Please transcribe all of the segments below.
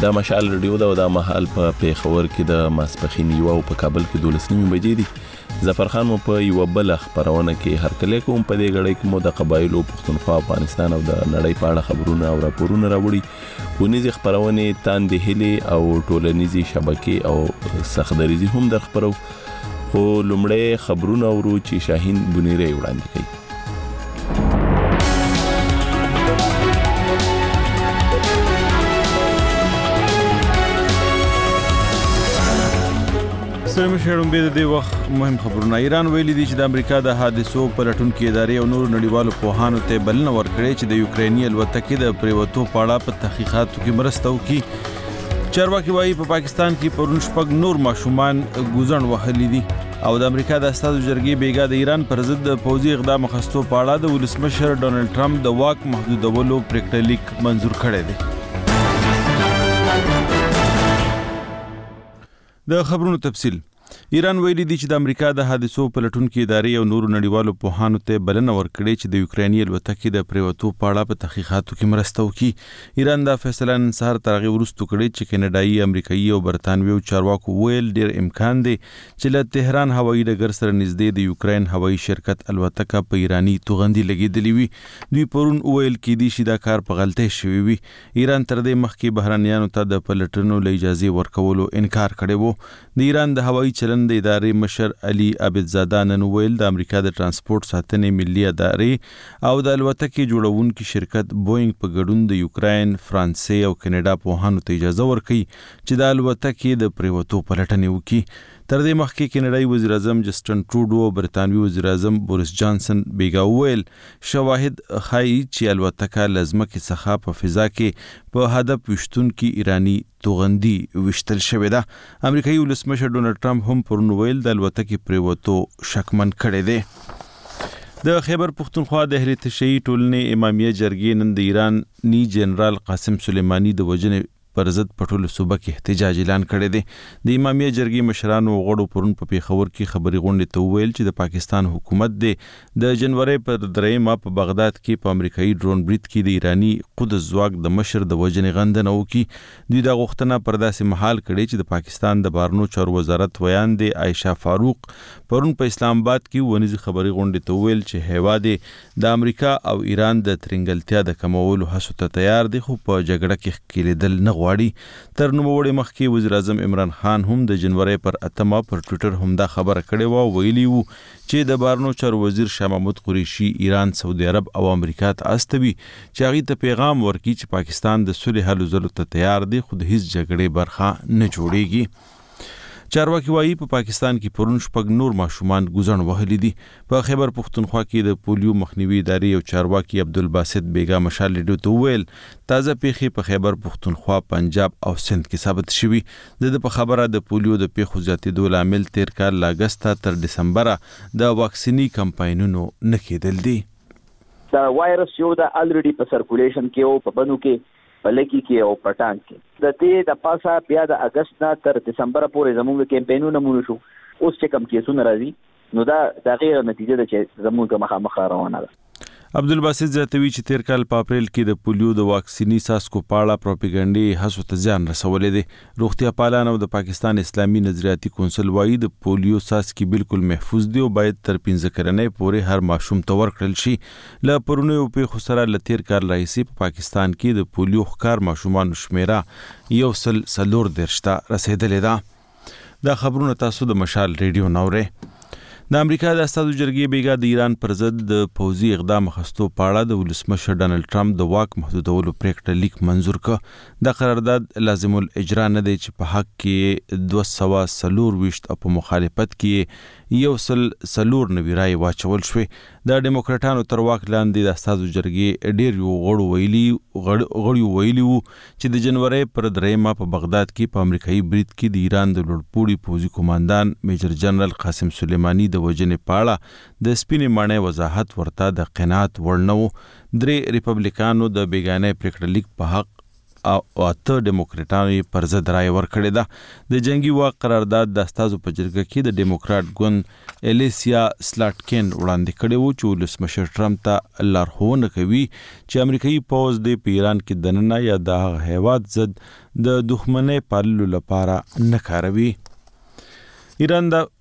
دا مشال رادیو دا مهال په پیښور کې د ماسپخین یو او په کابل کې 12 بجې دي. ظفر خان مو په یو بل خبرونه کې هر کله کوم په دې غړې کې مو د قبایلو پښتونخوا افغانستان او د نړۍ په اړه خبرونه او راپورونه راوړي. ونیزي خبرونه تاندې هلي او ټولنیزي شبکې او سخدریزي هم در خبرو. خو لومړی خبرونه ورو چې شاهین بنيري وړاندې کوي. سلام شهرون به د وخت مهم خبرونه. ایران ویلي دي چې د امریکا د حادثو په لټونکو ادارې او نور نړیوالو پوهانو ته بلنه ورکړې چې د یوکریني الوتکې د پریوتو په اړه په تحقیقاتو کې مرسته وکړي. چارواکي وايي په پاکستان کې پرون شپږ نور ماشومان ګوزن وهلي دي او د امریکا د استازو جرګې بیګا د ایران پر ضد پوځي اقدام خستو په اړه د ولسمشر ډونالد ټرمپ د واک محدودولو پریکړه لیک منزور کړی دی. د خبرونو تفصیل. ایران ویلي دي چې د امریکا د حادثو په لټونکو ادارې او نورو نړیوالو پوهانو ته بلنه ورکړې چې د یوکریني الوتکې د پریوتو په اړه په تحقیقاتو کې مرسته وکړي. ایران دا فیصله نن سهار تر هغې وروسته کړې چې کینیډایي، امریکایي او برتانوي چارواکو ویل ډېر امکان دی چې له تهران هوایي ډګر سره نږدې د یوکرین هوایي شرکت الوتکه په ایراني توغندي لګېدلې وي. دوی پرون ویل کېدی شي دا کار په غلطۍ شوی وي. ایران تر دې مخکې بهرنیانو ته د پلټنو له اجازې ورکولو انکار کړی و. د ایران د هوایي چلند د ادارې مشر علي عابدزاده نن ویل د امریکا د ترانسپورت ساتنې ملي ادارې او د الوتکې جوړونکي شرکت بوینګ په ګډون د یوکرین، فرانسې او کینیډا پوهانو ته اجازه ورکړي چې د الوتکې د پریوتو پلټنې وکړي. تر دې مخکې کینیډایي وزیر اعظم جسټن ټروډو او برتانوي وزیر اعظم بوریس جانسن بیګا ویل شواهد ښایي چې الوتکه له ځمکې څخه په فضا کې په هدف ویشتونکي ایراني توغندي ویشتل شوې ده. امریکایي ولسمشر ډونالد ټرمپ هم پرون ویل د الوتکې پریوتو شکمن کړی دی. د خیبر پښتونخوا د اهل تشیعي ټولنې امامیه جرګې نن د ایراني جنرال قاسم سلیمانی د وژنې پر ضد په ټوله صوبه کې احتجاج اعلان کړی دی. د امامیه جرګې مشرانو او غړو پرون په پیښور کې خبري غونډې ته وویل چې د پاکستان حکومت د جنوري پر 3 په بغداد کې په امریکایي ډرون برید کې د ایراني قدس ځواک د مشر د وژنې غندنه وکړي. دوی دا غوښتنه پر داسې مهال کړې چې د پاکستان د بهرنیو چارو وزارت ویاندې عایشه فاروق پرون په اسلام آباد کې ونیزي خبري غونډې ته وویل چې هیواد د امریکا او ایران د ترنګلتیا د کمولو هڅو ته تیار دی خو په جګړه کې ښکېلېدل نه غواړي. تر نوموړي مخکې وزیر اعظم عمران خان هم د جنوري پر 8 پر ټویټر هم دا خبره کړې و. ویلي وو چې د بهرنیو چارو وزیر شاه محمود قریشي ایران، سعودي عرب او امریکا ته استوي چې هغې ته پیغام ورکړي چې پاکستان د صلح هلو ځلو ته تیار دی خو د هیڅ جګړې برخه نه جوړیږي. چارواکي وايي په پاکستان کې پرون شپږ نور ماشومان ګوزن وهلي دي. په خیبر پښتونخوا کې د پولیو مخنیوي ادارې او چارواکي عبدالباسط بیګا مشال ریډیو ته وویل تازه پیښې په خیبر پښتونخوا، پنجاب او سند کې ثابت شوي. د په خبره د پولیو د پیښو زیاتېدو لامل تیر کال له اګسته تر ډسمبره د واکسیني کمپاینونو نه کېدل دي. دا وایرس یو د الریډي په سرکولیشن کې او په بنو کې پلکی کې او پټان کې د دې د پاسه بیا د اگست نه تر دسمبر پورې زموږ کمپاینونه مونږ شو. اوس چې کم کیسونه راځي نو دا غیر نتیجه ده چې زموږ مخامخ روانه ده. عبدالباسط زیاتوي چې تیر کال په اپریل کې د پولیو د واکسیني ساسکو په اړه پروپاګانډي هڅو ته زیان رسولی دی. روغتیا پالان او د پاکستان اسلامي نظریاتي کونسل وایي د پولیو ساسکي بالکل محفوظ دی او باید تر 15 کلنۍ پورې هر ماشوم ته ورکړل شي. له پرونیو پیښو سره له تیر کال راهیسې په پاکستان کې د پولیو ښکار ماشومانو شمیره 140 ته رسېدلې ده. دا خبرونه تاسو د مشال ریډیو نورئ. د امریکا د استازو جرګې بیګا د ایران پر ضد د پوځي اقدام خستو په اړه د ولسمشر ډونالد ټرمپ د واک محدودولو پریکړه لیک منزور کړ. د قرارداد لازم الاجرا نه دی چې په حق کې 224 او په مخالفت کې 194 رای واچول شوې. د ډیموکراټانو تر واک لاندې د استازو جرګې ډېر غړي ویلي وو چې د جنوري پر 3 په بغداد کې په امریکایي برید کې د ایران د لوړپوړي پوځي قوماندان میجر جنرال قاسم سلیمانی د وژنې په اړه د سپینې ماڼۍ وضاحت ورته د قناعت وړ نه و. 3 ریپبلیکانو د بیګانه پریکړه لیک په حق او 8 ډیموکراټانو پر ضد رائے ورکړې ده. د جنگي واک قرارداد د استازو په جرګه کې د ډیموکراټ ګوند الیسیا سلاټکین وړاندې کړی و چې ولسمشر ټرمپ ته لارښوونه کوي چې امریکایي پوځ د ایران کې دننه یا د هیواد ضد د دښمنۍ پاللو لپاره نه کاروي. ایران د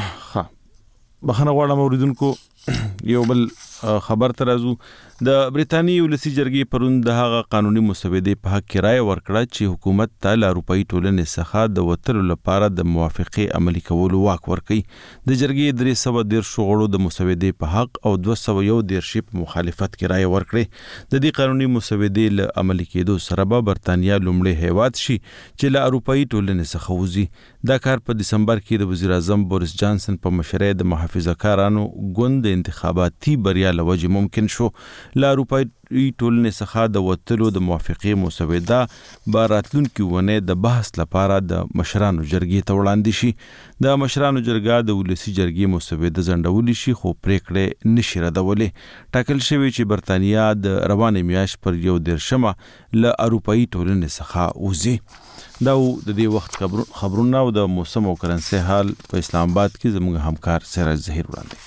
بخنه غواړم اوریدونکو یو بل خبر ترازو. د برېټانیې ولسی جرګې پرون د هغه قانوني مسودې په حق کې رائے ورکړه چې حکومت ته له اروپایي ټولنې څخه د وتلو لپاره د موافقې عملي کولو واک ورکړي. د جرګې 313 غړو د مسودې په حق او 211 په مخالفت کې رائے ورکړي. د دې قانوني مسودې له عملي کېدو سره به برېټانیا لومړی هیواد شي چې له اروپایي ټولنې څخه وځي. دا کار په دسمبر کې د وزیر اعظم بوریس جانسن په مشرۍ د محافظه‌کارانو ګوند د انتخاباتي بریا له وجې ممکن شو. له اروپایي ټولنې څخه د وتلو د موافقې مسوده به راتلونکي ونې د بحث لپاره د مشرانو جرګې ته وړاندې شي. د مشرانو جرګه د ولسی جرګې مسوده ځنډولی شي خو پریکړې نشي ردولی. ټاکل شوی چې برېټانیا د روانې میاشت پر 11 له اروپایي ټولنې څخه وځي. دا د دې وخت خبرونه او د موسم او کرنسي حال په اسلام آباد کې زموږ همکار سراج ظهیر وړاندې.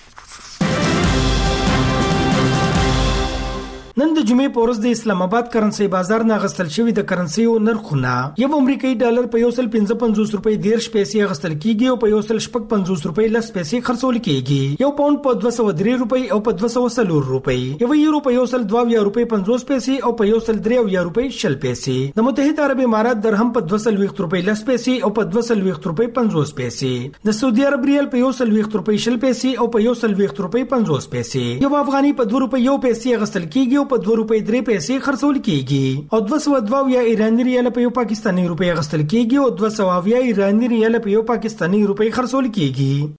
نن د جمعې په ورځ د اسلام آباد کرنسي بازار نه غستل شوی د کرنسيو نرخونه یو امریکایي ډالر په 155 روپۍ 10 پیسې غستل کیږي او په 155 روپۍ 10 پیسې خرڅول کیږي. یو پاوند په 203 روپۍ او په 204 روپۍ. یو یورو په 102 روپۍ 50 پیسې او په 103 روپۍ 10 پیسې. د متحده عرب امارات درهم په 220 روپۍ 10 پیسې او په 220 روپۍ 50 پیسې. د سعودي عرب ریال په 120 روپۍ 10 پیسې او په 120 روپۍ 50 پیسې. یو افغاني په 2 روپۍ 1 پیسې غستل کیږي په 2 روپۍ 3 پیسې خرڅول کیږي او 202 ایرانی ریال په یو پاکستانی روپۍ غستل کیږي او 200 ایرانی ریال په یو پاکستانی روپۍ خرڅول کیږي.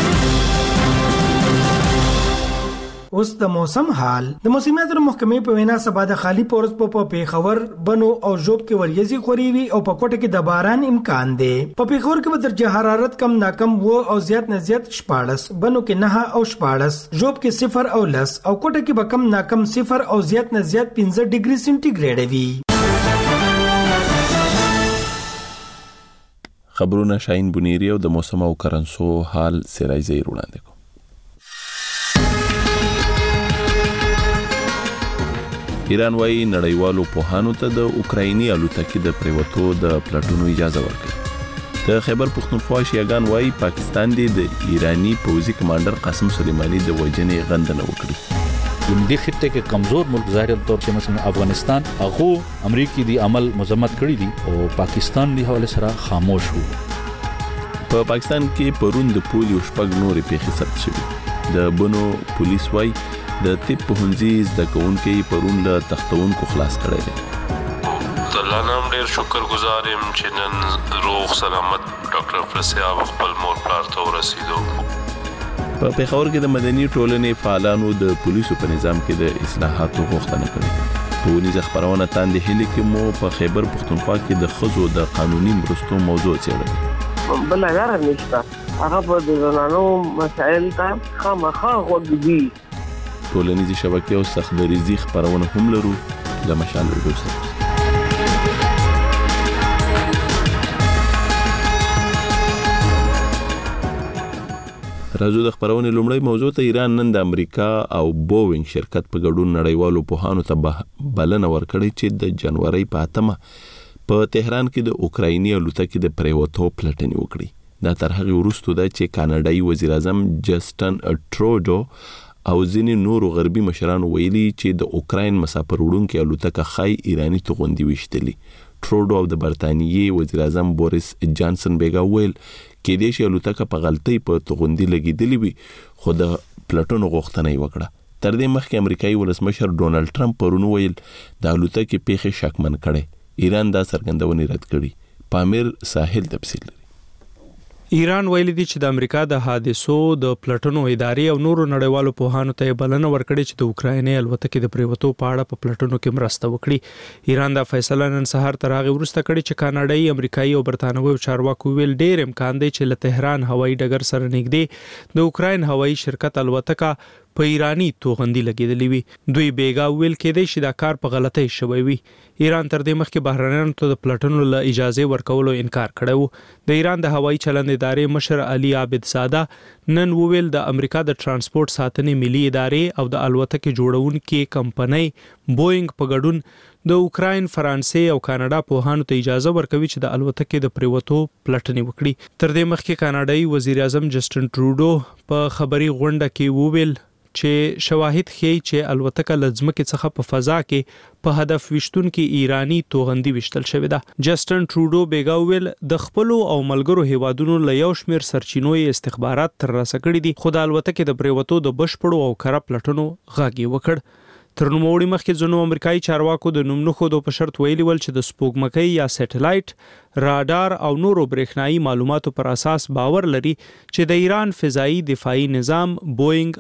اوس د موسم حال. د موسمیات محکمې په وینا سبا د خالی پورس په پیښور بنو او ژوب کې وریځي خوريوي او په کوټه کې د باران امکان دی. په پیښور کې به درجه حرارت کم ناکم و او زیات نه زیات 14، بنو کې 9 او 14، ژوب کې 0 او 10 او کوټه کې به کم ناکم 0 او زیات نه زیات 15 ډیګري سنټیګریډ وي. خبرونه شاهین بنيري او د موسم او کرنسو حال سراج ظهیر وړاندې کو. ایران وايي نړیوالو پوهانو ته د اوکرایني الوتکې د پریوتو د پلاټونو اجازه ورکړي. د خیبر پختونخوا شیعاګان وايي پاکستان د ایرانی پوځي کمانډر قاسم سلیمانی د وژنې غندنه وکړي. دې خطه کې کمزور ملک ظاهر طور په مثلا افغانستان هغه امریکای دی عمل مذمت کړی دي او پاکستان دی حواله سره خاموش وو. په پاکستان کې پرون د پولیو شپږ نورې پیښې ثبت شوې. د بنو پولیس وايي د طب پوهنځي زده کوونکي پرون له تختونکو خلاص کړي دي. الله نام ډیر شکرګزار یم چې نن روغ سلامت ډاکټر فرسیاب خپل مور پلار ته ورسېدو. په پیښور کې د مدني ټولنې فعالانو د پولیسو په نظام کې د اصلاحاتو غوښتنه کړې. په ونیزه خبرونه تاندې هلي کې مو په خیبر پختونخوا کې د ښځو د قانوني مرستو موضوع څېړلې. بل لاره نشته، هغه په د زنانو مسایل ته خامخا غوږ دي. ټولنیزې شبکې او سختدریزي خبرونه هم لرو. د مشال ویډیو سره راځو د خبرونه لومړی موضوع ته. ایران نن د امریکا او بوینګ شرکت په ګډون نړیوالو پوهانو ته بلنه ورکړې چې د جنوري په 8 په تهران کې د اوکرایني الوتکې د پریوتو پلټنې وکړي. دا تر هغه وروسته ده چې کاناډایي وزیر اعظم جسټن ټروډو او ځینې نورو غربي مشرانو ویلي چې د اوکراین مسافر وړونکي الوتکه خای ایرانی توغندي وشتلی. ټروډو او د برتانیې وزیر اعظم بوریس جانسن بیګا ویل کې د شي الوتکه په غلطۍ په توغندي لګیدلی وي خو د پلټونو غوښتنه یې وکړه. تر دې مخکې امریکایي ولسمشر ډونالد ټرمپ پرون ویل د الوتکې پیښې شکمن کړي. ایران دا څرګندونې رد کړي. پامیر ساحل تفصیل لري. ایران ویلي دی چې د امریکا د حادثو د پلټنو ادارې او نورو نړیوالو پوهانو ته بلنه ورکړي چې د اوکرایني الوتکې د پریوتو په اړه په پلټنو کې مرسته وکړي. ایران دا فیصله نن سهار تر هغه وروسته کړې چې کاناډایي، امریکایي او برتانوي چارواکو ویل ډېر امکان دی چې له تهران هوایي ډګر سره نږدې د اوکراین هوایي شرکت الوتکه په ایرانی توغندي لګیدلې وي. دوی بیګا ویل کېدای شي دا کار په غلطۍ شوی وي. ایران تر دې مخکې بهرنیانو ته د پلټنو له اجازه ورکولو انکار کړی و. د ایران د هوایي چلند ادارې مشر علي عابد ساده نن وویل د امریکا د ترانسپورت ساتنې ملي ادارې او د الوتکې جوړونکو کمپنۍ بوئنګ په ګډون د اوکراین، فرانسې او کاناډا پوهانو ته اجازه ورکوي چې د الوتکې د پریوتو پلټنې وکړي. تر دې مخکې کاناډایي وزیر اعظم جسټن ټروډو په خبري غونډه کې وویل چې شواهد ښیي چې الوتکه له ځمکې څخه په فضا کې په هدف وشتونکو ایرانی توغندي وشتل شوې ده. جسټن ټروډو بیګا ویل د خپل او ملګرو هیوادونو له یو شمیر سرچینو استخبارات ترلاسه کړي دي، خو د الوتکې د پریوتو د بشپړو او کره پلټنو غاګي وکړ. تر نوموړي مخکې ځینو امریکایي چارواکو د نوم نه ښودو په شرط ویلي ول چې د سپوږمکۍ یا سټلایټ، رادار او نورو برېښنایي معلوماتو پر اساس باور لري چې د ایران فضایي دفاعي نظام بوئنګ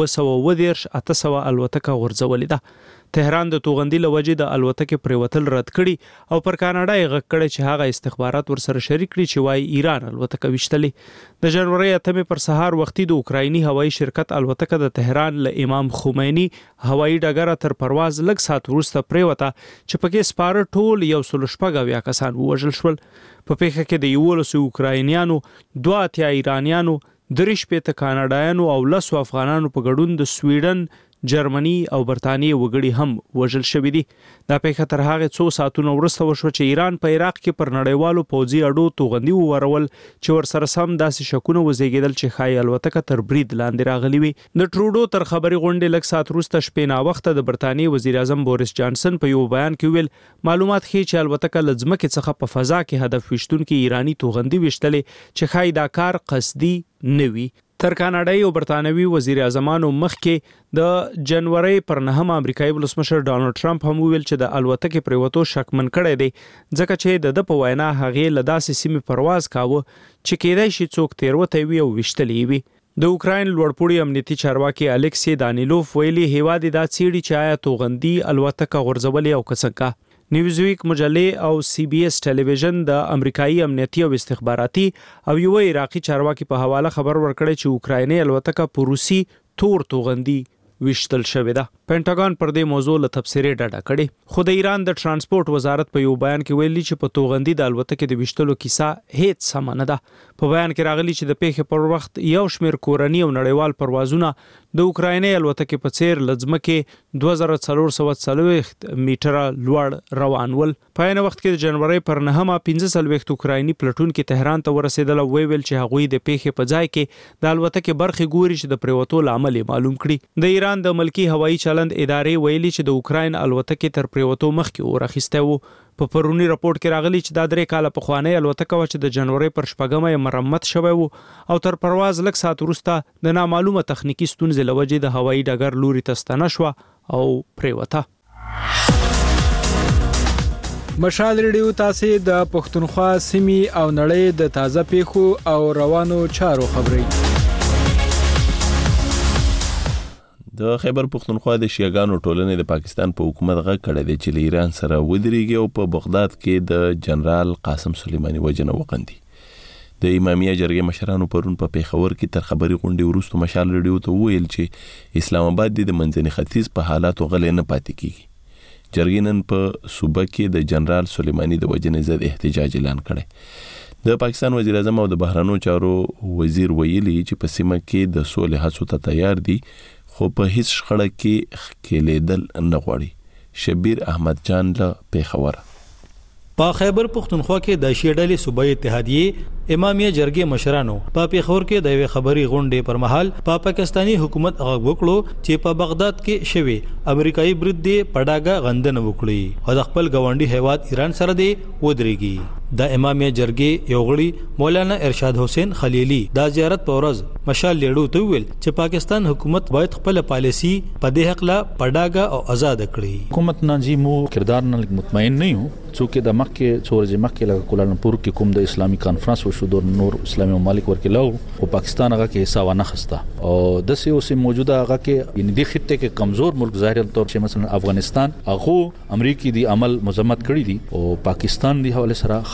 800 الوتکه غورځولې ده. تهران د توغندي له وجې د الوتکې پریوتل رد کړي او پر کاناډا یې غږ کړی چې هغه استخبارات ورسره شریک کړي چې وايي ایران الوتکه وشتلې. د جنوري 8 پر سهار وختي د اوکرایني هوایي شرکت الوتکه د تهران له امام خمینی هوایي ډګر تر پرواز لږ ساعت وروسته پریوته چې پکې سپاره ټول 114 کسان ووژل شول. په پیښه کې د 11 اوکراینیانو، 2 ایرانیانو، 3 کاناډایانو او 10 افغانانو په ګډون د سویډن، جرمني او برتانیې وګړي هم وژل شوي دي. دا پیښه تر هغه څو ساعتونو وروسته وشوه چې ایران په عراق کې پر نړیوالو پوځي اډو توغندي وورول چې ورسره سم داسې شکونه وزېږېدل چې ښایي الوتکه تر برید لاندې راغلي وي. د ټروډو تر خبري غونډې لږ ساعت وروسته شپې ناوخته د برتانیې وزیر اعظم بوریس جانسن په یو بیان کې ویل معلومات ښیي چې الوتکه له ځمکې څخه په فضا کې هدف وشتونکي ایرانی توغندي وشتلې چې ښایي دا کار قصدي نه وي. تر کاناډایي او برتانوي وزیر اعظمانو مخکې د جنوري پر 9 امریکایي ولسمشر ډانلډ ټرمپ هم ویل چې د الوتکې پریوتو شکمن کړی دی ځکه چې د په وینا هغه له داسې سیمې پرواز کاوه چې کېدای شي څوک تیروتې وي او وشتلې وي. د اوکراین لوړپوړي امنیتي چارواکي الکسی دانیلوف ویلي هیواد دا څیړي چې آیا توغندي الوتکه غورځولې او کڅنګه. نیوزویک مجلې او سی بی اس ټلویزیون د امریکایي امنیتي او استخباراتي او یو عراقي چارواکي په حواله خبر ورکړی چې اوکرایني الوتکه په روسي تور توغندي وشتل شوې ده. پینټاګون پر دې موضوع له تبصرې ډډه کړې. خو د ایران د ترانسپورت وزارت په یو بیان کې ویلي چې په توغندي د الوتکې د وشتلو کیسه هیڅ سم نه ده. په بیان کې راغلي چې د پیښې پر وخت یو شمیر کورني او نړیوال پروازونه د اوکرایني الوتکې په څیر لځمکه 2440 میټره لوړ روان ول. په عین وخت کې د جنوري پر 9 15 اوکرایني پلټونکو تهران ته ورسېدل او ویل چې هغوی د پیښې په ځای کې د الوتکې برخې ګوري چې د پریوتو لامل معلوم کړي. د ایران د ملکی هوایي چلند ادارې ویلي چې د اوکراین الوتکې تر پریوتو مخکې ورخسته وو. په پرونی راپورټ کې راغلی چې دا 3 کاله پخوانی الوتکه و چې د جنوري پر 8 مرمت شوی وو او تر پرواز لږ ساعت وروسته د نامعلومه تخنیکی ستونزې لوجې د هوایي ډګر لوري ته ستنه شو او پریوته. مشال ریډیو تاسو د پښتونخوا سیمې او نړۍ د تازه پیښو او روانو چارو خبري. د خیبر پښتونخوا د شیعاګانو ټولنې د پاکستان په حکومت غږ کړی دی چې له ایران سره ودرېږي او په بغداد کې د جنرال قاسم سلیمانی وژنه وغندي. د امامیه جرګې مشرانو پرون په پیښور کې تر خبري غونډې وروسته مشال ریډیو ته ویل چې اسلام آباد د منځني ختیځ په حالاتو غلې نه پاتې کیږي. جرګې نن په صوبه کې د جنرال سلیمانی د وژنې ضد احتجاج اعلان کړی. د پاکستان وزیر اعظم او د بهرنیو چارو وزیر ویلي چې په سیمه کې د سولې هڅو ته تیار دي خو په هیڅ شخړه کې ښکېلېدل نه غواړي. شبیر احمد جان له پیښور. په خیبر پښتونخوا کې د شیعه ډلې صوبایي اتحادیې امامیه جرګې مشرانو په پیښور کې د یوې خبري غونډې پر مهال په پاکستانی حکومت غږ وکړو چې په بغداد کې شوی امریکایي برید دی پډاګه غندنه وکړي او د خپل ګاونډي هیواد ایران سره دی ودرېږي. د امامیه جرګې یو غړي مولانا ارشاد حسین خلیلی د زیارت په ورځ مشال لیډو ته ویل چې پاکستان حکومت باید خپل پالیسی په دې حق لا پډاګه او آزاد کړي. حکومت ناجی مو کردار نه مطمئن نه یو څوک د مکه څورځ مکه له کولالمپور کې کوم د اسلامي کانفرنس وشو د نور اسلامي ممالک ورکلو او پاکستان هغه کې حصہ ونه خسته او د سیاسي موجوده هغه کې ان دي خطه کې کمزور ملک ظاهرا طور چې مثلا افغانستان هغه امریکای دی عمل مذمت کړی دي او پاکستان دی حواله سره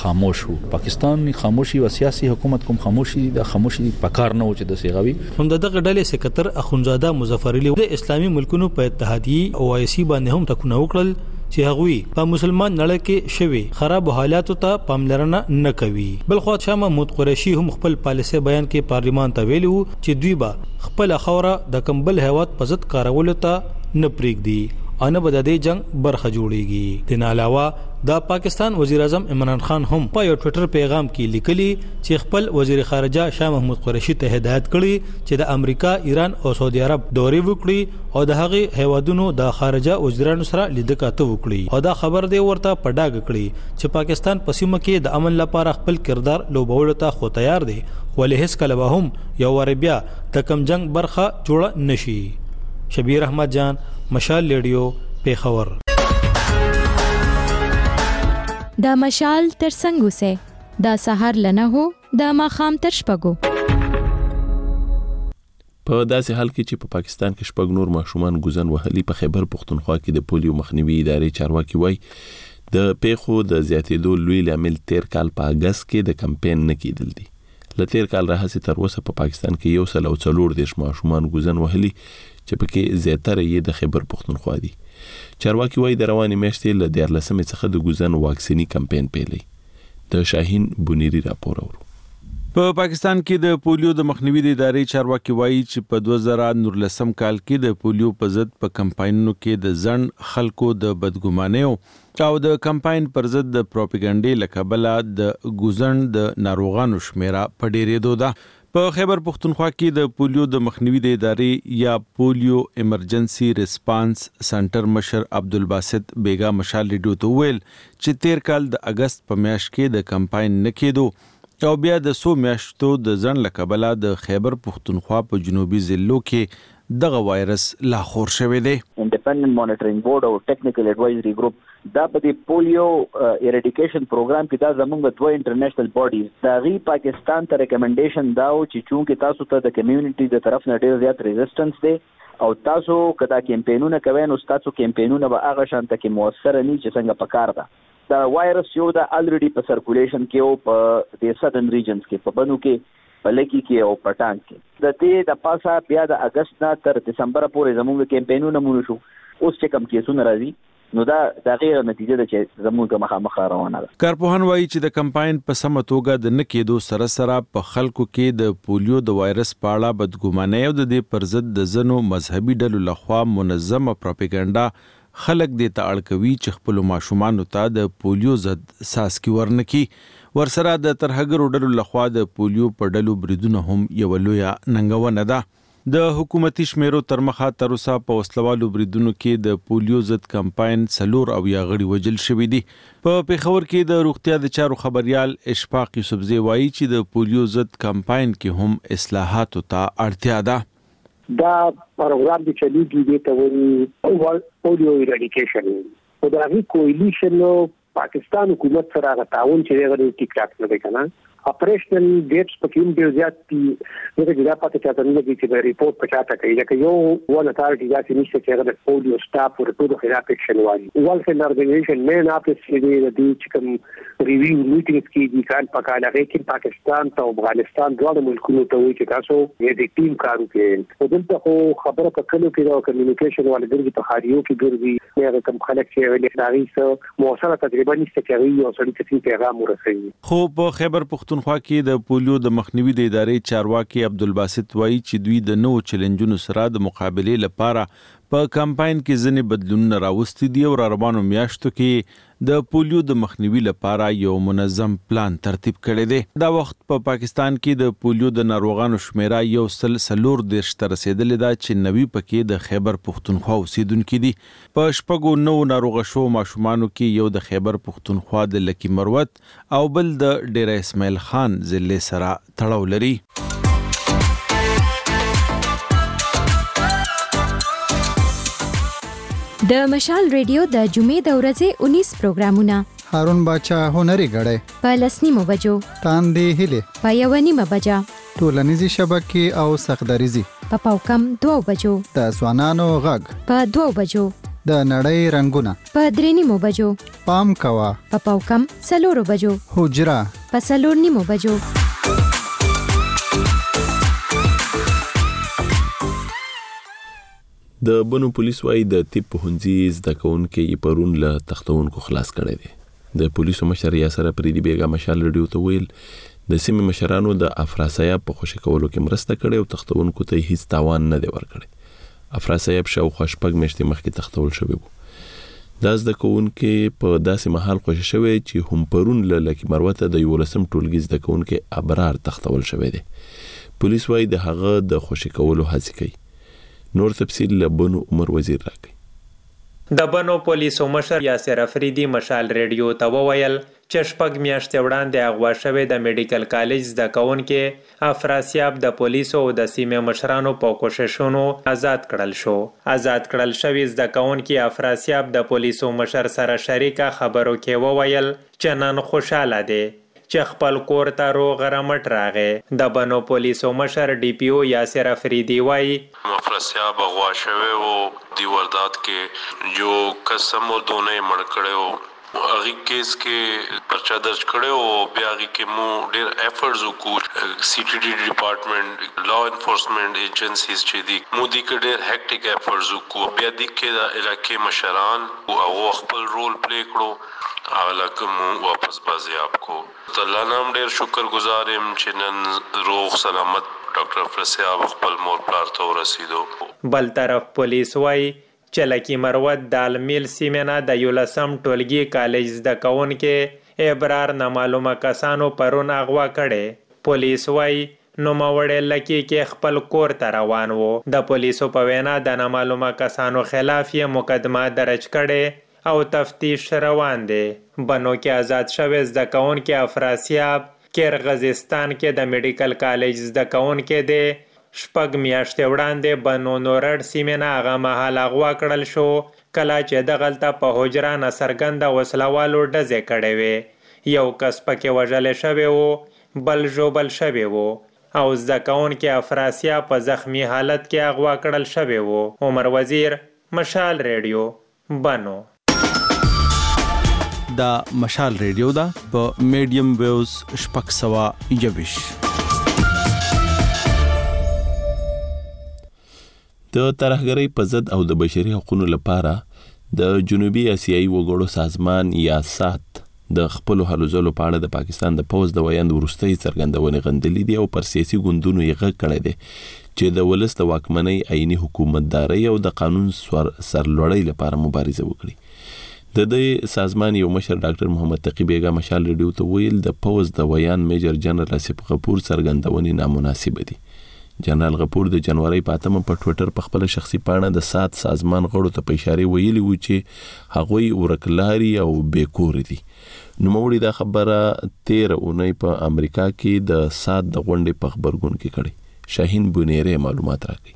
خاموش وو. پاکستان خاموشي او سیاسي حکومت کوم خاموشي د خاموشي پکار نه و چې د سیغوي. هم دغه ډلې سکتر اخونزاده مظفر علي د اسلامي ملکونو په اتحادیه او OIC باندې هم ټکونه وکړل چې هغوی په مسلمان نړۍ کې شوي خراب حالاتو ته پاملرنه نه کوي. بل خو شاه محمود قریشي هم خپل پالیسي بیان کې پارلیمان ته ویلو چې دوی به خپل خوره د کمبل هواد په ضد کارولو ته نه پریږدي ان به د دې جنگ برخه جوړيږي. تن علاوه د پاکستان وزیر اعظم عمران خان هم په یو ټوئیټر پیغام کې لیکلي چې خپل وزیر خارجه شاه محمود قریشي ته هدایت کړي چې د امریکا، ایران او سعودي عرب دورې وکړي او د هغې هیوادونو د خارجه وزیرانو سره لیدکاته وکړي او دا خبر دی ورته پډاګ کړي چې پاکستان په سیمه کې د امن لپاره خپل کردار لوبولو ته خو تیار دی ولې هیڅ کله به هم یو ور بیا د کم جنگ برخه جوړه نشي. شبیر احمد جان، مشال ریډیو، پیښور. دا مشال تر څنګه سه دا سحر لنه هو دا ماخام تر شپګو. په داسې حال کې چې په پاکستان کې شپږ نور ماشومان ګوزن وهلي، په خیبر پختونخوا کې د پولیو مخنیوي ادارې چارواکي وایي د پیښو د زیاتېدو لوی لامل تیر کال په اگست کې د کمپاین نه کېدل دي. له تیر کال راهیسې تر اوسه په پاکستان کې 140 ماشومان ګوزن وهلي چې پکې زیاتره یې د خیبر پختونخوا دي. چارواکي وایي د روانې میاشتې له 14 څخه د ګوزن واکسینی کمپاین پیلي. د شاهین بونيري راپور اورو. په پاکستان کې د پولیو د مخنیوي د ادارې چارواکي وایي چې په 2019 کال کې د پولیو په ضد په کمپاینونو کې د ځن خلکو د بدګمانیو او د کمپاین پر ضد د پروپاګاندا لکبله د ګوزن د ناروغانو شمیره په ډیرېدو ده. په خیبر پختونخوا کې د پولیو د مخنیوي د ادارې یا پولیو ایمرجنسي ریسپانس سنټر مشر عبدالباسط بیگا مشال ریډیو ته ویل چې تیر کال د اگست په میاشت کې د کمپاین نه کېدو او بیا د 100 میاشتو د ځن لکبله د خیبر پختونخوا په جنوبي ضلعو کې دغه وایرس لا خور شوی دی. انډیپندنت مانیټرینګ بورډ او ټیکنیکل ایڈوایزري ګروپ دا په دې پولیو ایریډیکیشن پروګرام کې دا زموږ دوه انټرنیشنل باډیز دا غي پاکستان ته ریکمنډیشن دا او چې چونکه تاسو ته د کمیونټي د طرف نه ډیر زیات ریزिस्टنس دی او تاسو کدا کمپاینونه کوي نو تاسو کمپاینونه به هغه شانته کې موثر نه چې څنګه پکار ده. دا وایرس یو دا الریډي په سرکولیشن کې او په د سدرن ریجنز کې په بنو کې بلکی کې او پټان کې د دې د پاسه بیا د اگست نه تر دسمبر پورې زموږ کمپاینونه مونږ شو. اوس چې کم کیسونه راځي نو دا غیر نتیجه ده چې زموږ مخامخ روانه ده. کارپوهان وایي چې د کمپاین په سمه توګه د نه کېدو سره سره په خلکو کې د پولیو د وایرس په اړه بدګماني او د دې پر ضد د ځنو مذهبي ډلو لخوا منظمه پروپاګاندا خلک دې ته اړ کوي چې خپل ماشومان ته د پولیو ضد ساسکی ورنکي. ورسره د ترهګرو ډلو لخوا د پولیو په ډلو بریدونه هم یو لوی ننګونه ده. د حکومتي شمیرو تر مخه تر اوسه په وسلوالو بریدونو کې د پولیو ضد کمپاین 4 او یا غړي وجل شوی دي. په پیښور کې د روغتیا د چارو خبريال اشفاق یوسفزی وایي چې د پولیو ضد کمپاین کې هم اصلاحات ته اړتیا ده. دا پروګرام چې چلیږي د توري پولیو ایریډیکیشن او دا غي کولیشن پاکستان حکومت سره تعاون چې هغه ټیک ټاک نه دی کنه اپریشنل ډیټس په کوم ډیر زیات دي دغه جګه پاتې چاته نه دي چې ریپورت پچاته کوي لکه یو ون اتارټي ځکه نشته چې هغه د پولیو سټاف او ټول خلاف اکشن وایي ولفیر ارګنایزیشن مین اپس چې د دې کوم ریویو میټینګز کې دي کار پکاله کې پاکستان او افغانستان دواړو ملکونو ته وایي چې تاسو یې د ټیم کار وکړئ او دلته خو خبره پکلو کې دا کمیونیکیشن ولې درځي په خاریو کې ګرځي هغه کوم خلک چې ویل تاریخ موثره تجربه نشته کوي او سړي ته پیغام ورسوي. خو په خیبر پختونخوا کې د پولیو د مخنیوي د ادارې چارواکي عبدالباسط وایي چې دوی د نوو چیلنجونو سره د مقابلې لپاره په کمپاین کې ځنې بدلونونه راوستي دي او روانو میاشتو کې د پولیو د مخنیوي لپاره یو منظم پلان ترتیب کړی دی. دا وخت په پاکستان کې د پولیو د ناروغانو شمیره 140 ته رسیدلې ده چې 90 پکې د خیبر پختونخوا اوسیدونکو دي. په شپږو نو ناروغ شو ماشومانو کې یو د خیبر پختونخوا د لکی مروت او بل د ډیر اسماعیل خان ضلع سره تړاو لري. د مشال ریډیو د جمعې د ورځې 19 پروګرامونه هارون باچا هنري غړې په لسنیمو بجو تاندې هله په یوانیمه بجا ټولنیزي شبکې او سخدریزي په پاوکم 2 بجو د سوانانو غږ په 2 بجو د نړۍ رنگونه په 3 بجو. پام کوا په پاوکم 4 بجو. حجرا په 4 بجو. د بنو پولیس وايي د طب پوهنځي زده کوونکي یې پرون له تختونکو خلاص کړی دی. د پولیسو مشر یاسر افریدي بیګا مشال رادیو ته ویل د سیمې مشرانو د افراسیاب په خوشی کولو کې مرسته کړې او تختونکو ته هیڅ تاوان نه دی ورکړی. افراسیاب شاوخوا 6 میاشتې مخکې تختول شوی وو. دا زده کوونکي په داسې مهال خوشی شوی چې هم پرون له لکي مروته د 11 ټولګي زده کوونکي ابرار تختول شوی دی. پولیس وايي د هغه د خوشی کولو هڅه کوي. نور تفصیل له بنو عمر وزیر راکړي. د بنو پولیسو مشر یاسر افریدي مشال ریډیو ته وویل چې 6 میاشتې وړاندې اغوا شوی د میډیکل کالج زده کوونکي افراسیاب د پولیسو او د سیمې مشرانو په کوششونو آزاد کړل شو. آزاد کړل شوی زده کوونکي افراسیاب د پولیسو مشر سره شریکه خبرو کې وویل چې نن خوشاله دي چې خپل کور ته روغ رمټ راغی. د بنو پولیسو مشر ډي پی او یاسر افریدي وايي افراسیاب اغوا شوی او دی وردات کې جو قسم او دونه مړ کړو هغه کیس کې پرچا درج کړو او بیا هغه کې مو ډېر افورټس وکړو. سی ټي ډي ډپارټمنټ لا انفورسمنٹ ایجنسیز چې دي مو دي کې ډېر هیکټیک افورټس وکړو. بیا د کې د علاقې مشران او خپل رول پلی کړو هغه مو واپس بازیاب کو. الله نام ډېر شکر گزار یم چې نن روغ سلامت ډاکټر فرسیاب خپل مور پلار ته ورسېدو. بل طرف پولیس وايي چې لکي مروت د المیل سیمه د 11 ټولګي کالج زده کوونکي ابرار نامعلومه کسانو پرون اغوا کړي. پولیس وايي نوموړی لکي کې خپل کور ته روان وو. د پولیسو په وینا د نامعلومه کسانو خلاف یې مقدمه درج کړي او تفتیش روان دی. بنو کې آزاد شوی زده کوونکي افراسیاب کرغزستان کې د میډیکل کالج زده کوونکي دی. 6 میاشتې وړاندې بنو نورډ سیمې نه هغه مهال اغوا کړل شو کله چې دغلته په حجره ناڅرګنده وسلوالو ډزې کړې وې. یو کس پکې وژلی شوی و بل ژوبل شوی و او زده کوونکي افراسیاب په زخمی حالت کې اغوا کړل شوی و. عمر وزیر مشال ریډیو بنو. دا مشال ریډیو دا په میډیم ویوز 621. د ترهګرۍ په ضد او د بشري حقوقو لپاره د جنوبي اسیایي وګړو سازمان یا سات د خپل هلو ځلو په اړه د پاکستان د پوز د ویاند وروستۍ څرګندونې غندلې دي او پر سیاسي ګوندونو یې غږ کړی دی چې د ولس د واکمنۍ عیني حکومتدارۍ او د قانون سرلوړۍ لپاره مبارزه وکړي. د دې سازمان یو مشر ډاکټر محمد تقی بیګا مشال ریډیو ته ویل د پوز د ویاند میجر جنرال اسف غفور څرګندونې نامناسبه دي. جنرال غفور د جنوري په 8 په ټوئیټر په خپل شخصي پاڼه د سات سازمان غړو ته په اشاره ویلي و چې هغوی ورکلاري او بیکور دي. نو موږ دا خبره 13 اونۍ په امریکا کې د سات د غونډې په خبرګون کې کړي. شاهین بونیره معلومات راکړي.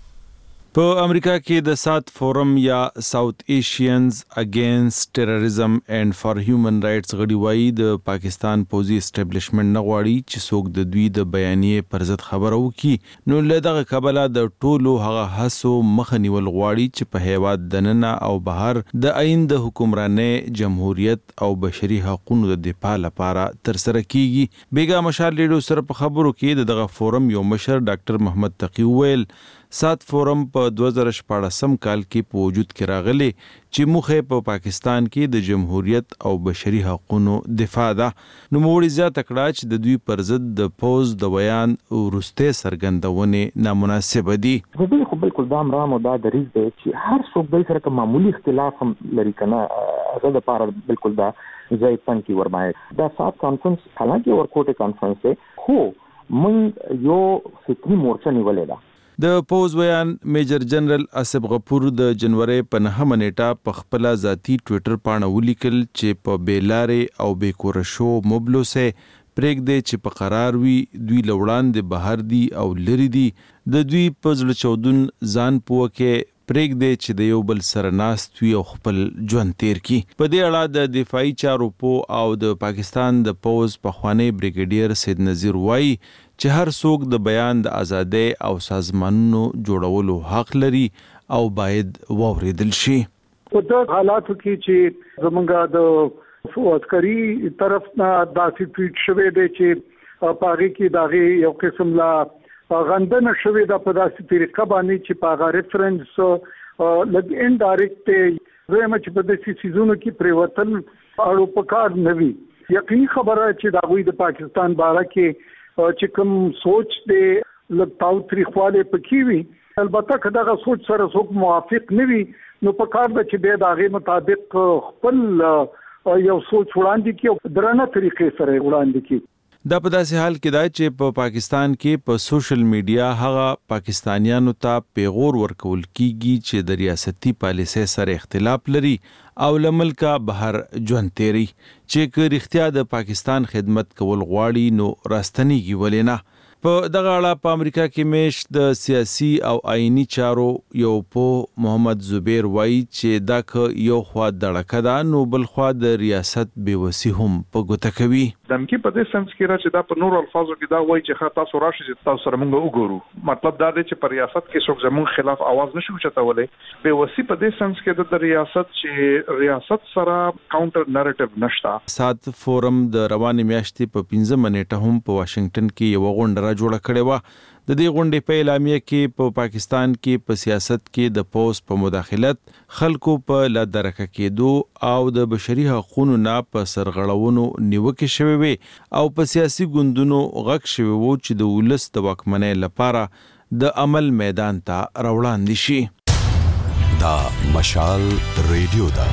په امریکا کې د سات فورم یا ساوث ایشینز اگینست ټیرریزم اینڈ فار هیومن رائټس غړي وایي د پاکستان پوزي اسټابلیشمنت نه غواړي چې څوک د دوی د بیانیې پر ضد خبرو وکړي. نو له دغه کبله د ټولو هغه هڅو مخه نیول غواړي چې په هیواد دننه او بهر د عین د حکمرانۍ جمهوریت او بشري حقوقو د دفاع لپاره تر سره کیږي. بیګا مشال ریډیو سره په خبرو کې دغه فورم یو مشر ډاکټر محمد تقی ویل سات فورم په 2014 کال کې په وجود کې راغلی چې موخه په پاکستان کې د جمهوریت او بشري حقوقو دفاع ده. نو موږ زیات کړه چې د دوی پر ضد د پوز د بیان ورسته سرګندونه نامناسبه دي. د دې خو بالکل دا امرام او دا دریز دی چې هر څوک د سره معمولی اختلاف هم لري کنه هغه د پاره بالکل دا ځای پنځه ورمایي دا سات کانفرنس حالانکه ورکوټه کانفرنس دی خو مونږ یو فکری مورچه نیولې ده. د پوز بیان میجر جنرال اسف غفور د جنوري په 9 نیټه په خپل ذاتی ټوئیټر پاڼه ولیکل چې په بیلارې او بیکور شو مبلو سه پریک دی چې په قرار وي دوی لوړاندې بهر دي او لری دي د دوی په ځل چودون ځان پوکه پریک دی چې د یو بل سره ناست وي او خپل ژوند تیر کی. په دې اړه د دفاعي چارو او د پاکستان د پوز پخوانی بریګیډیر سید نذیر وایي چې هر څوک د بیان د ازادۍ او سازمانونو جوړولو حق لري او باید واوریدل شي. په د حالاتو کې چې زمونږ د عسکري طرف نه داسې ټویټ شوی دی چې پاره کې دغه یو قسم لا غندنه شوی د په داسې طریقه باندې چې په ریفرنس لګ انډایرکټ زما چې په دې سيزونو کې پریوتل اړو پکار نوي یقیني خبره چې د غوي د پاکستان باره کې چې کوم سوچ دی لټاو تاریخواله پکې وي البته کدا سوچ سره څوک موافق نه وي نو پکار د چې د هغه مطابق خپل یو سوچ وړاندې کې درنه طریقې سره وړاندې کې دا په داسې حال کې دا چې په پاکستان کې په سوشل میډیا هغه پاکستانیانو ته پیغور ورکول کیږي چې د ریاستي پالیسۍ سره اختلاف لري او لملکا بهر ژوند تیری چې که رښتیا د پاکستان خدمت کول غواړي نو راستنیږي ولې نه په دغه اړه په امریکا کې میش د سیاسي او آئینی چارو یو په محمد زبیر وایي چې دا که یو خوا دړکه ده نو بل خوا د ریاست بیوسی هم په ګوته کوي دمکی په دې سنس کې راځي دا په نور الفاظو کې دا وایي چې تاسو راشي چې تاسو سره موږ وګورو مطلب دا دی چې په ریاست کې څوک زموږ خلاف आवाज نشو چتولای بیوسی په دې سنس کې د ریاست چې ریاست سره کاونټر نریټیو نشته سات فورم د روانې میاشتې په 15 منېټه هم په واشنگټن کې یو غونډه جوړه کړې و د دې غونډې په اعلامیه کې په پاکستان کې په سیاست کې د پوز په مداخلت خلکو په لادرکه کېدو او د بشري حقوقو نه په سرغړونو نیوکه شوې وي او په سیاسي ګوندونو غږ شوی وو چې د ولس د واکمنۍ لپاره د عمل میدان ته راوړاندې شي دا مشال ریډیو دا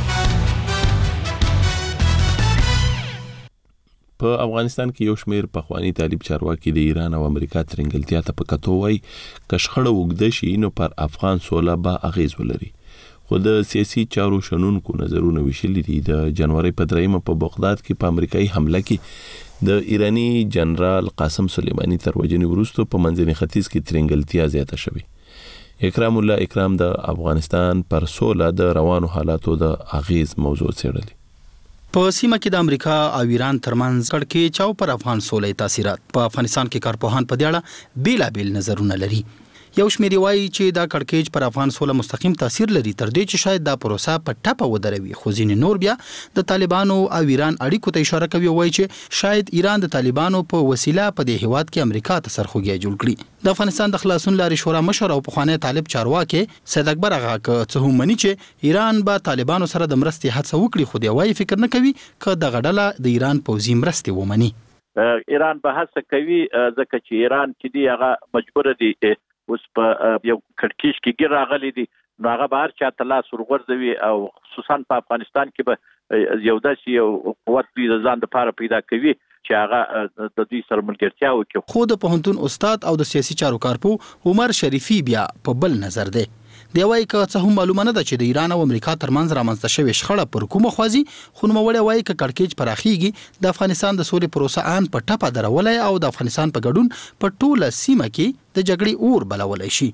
په افغانستان کې یو شمېر پخوانی طالب چارواکي د ایران او امریکا ترنګلتیا ته په کتو وای کشخړه وګد شي نو پر افغان سوله به اغیز ولري خو د سیاسي چارو شنونکو نظرونه وشلي دي د جنوري په 3 په بغداد کې په امریکایي حمله کې د ایرانی جنرال قاسم سلیمانی تر وجنې وروسته په منځني ختیځ کې ترنګلتیا زیاته شوه اکرام الله اکرام د افغانستان پر سوله د روانو حالاتو د اغیز موضوع څېړلې په سیمه کې د امریکا او ایران ترمنځ کړکېچ او پر افغان سولې تاثیرات په افغانستان کې کارپوهان په دې اړه بیلابیل نظرونه لري یو شمېر وایي چې دا کړکېچ پر افغان سوله مستقیم تاثیر لري تر دې چې شاید دا پروسه په ټپه ودروي خو ځینې نور بیا د طالبانو او ایران اړیکو ته اشاره کوي وایي چې شاید ایران د طالبانو په وسیله په دې هیواد کې امریکا ته سرخوږی جوړ کړي د افغانستان د خلاصون لارې شورا مشر او پخوانی طالب چارواکي سید اکبر اغا څه هم مني چې ایران به طالبانو سره د مرستې هڅه وکړي خو دی وایي فکر نه کوي چې د غډله د ایران پوځي مرستې ومني ایران به هڅه کوي ځکه چې ایران چې دی هغه مجبور دي اوس په یو کړکېچ کې ګیر راغلي دي نو هغه بهر چاته لاس ورغورځوي او خصوصا په افغانستان کې به یو داسې یو قوت د ځان لپاره پیدا کوي چې هغه د دې سره ملګرتیا وکړي خو د پوهنتون استاد او د سیاسي چارو کارپو عمر شریفي بیا په بل نظر دی دی وایي که څه هم معلومه نه ده چې د ایران او امریکا ترمنځ رامنځته شوې شخړه پر کومه خوازي خو نوموړی وایي که کړکېچ پراخیږي د افغانستان د سولې پروسه ان په ټپه درولای او د افغانستان په ګډون په ټوله سیمه کې د جګړې اور بلولای شي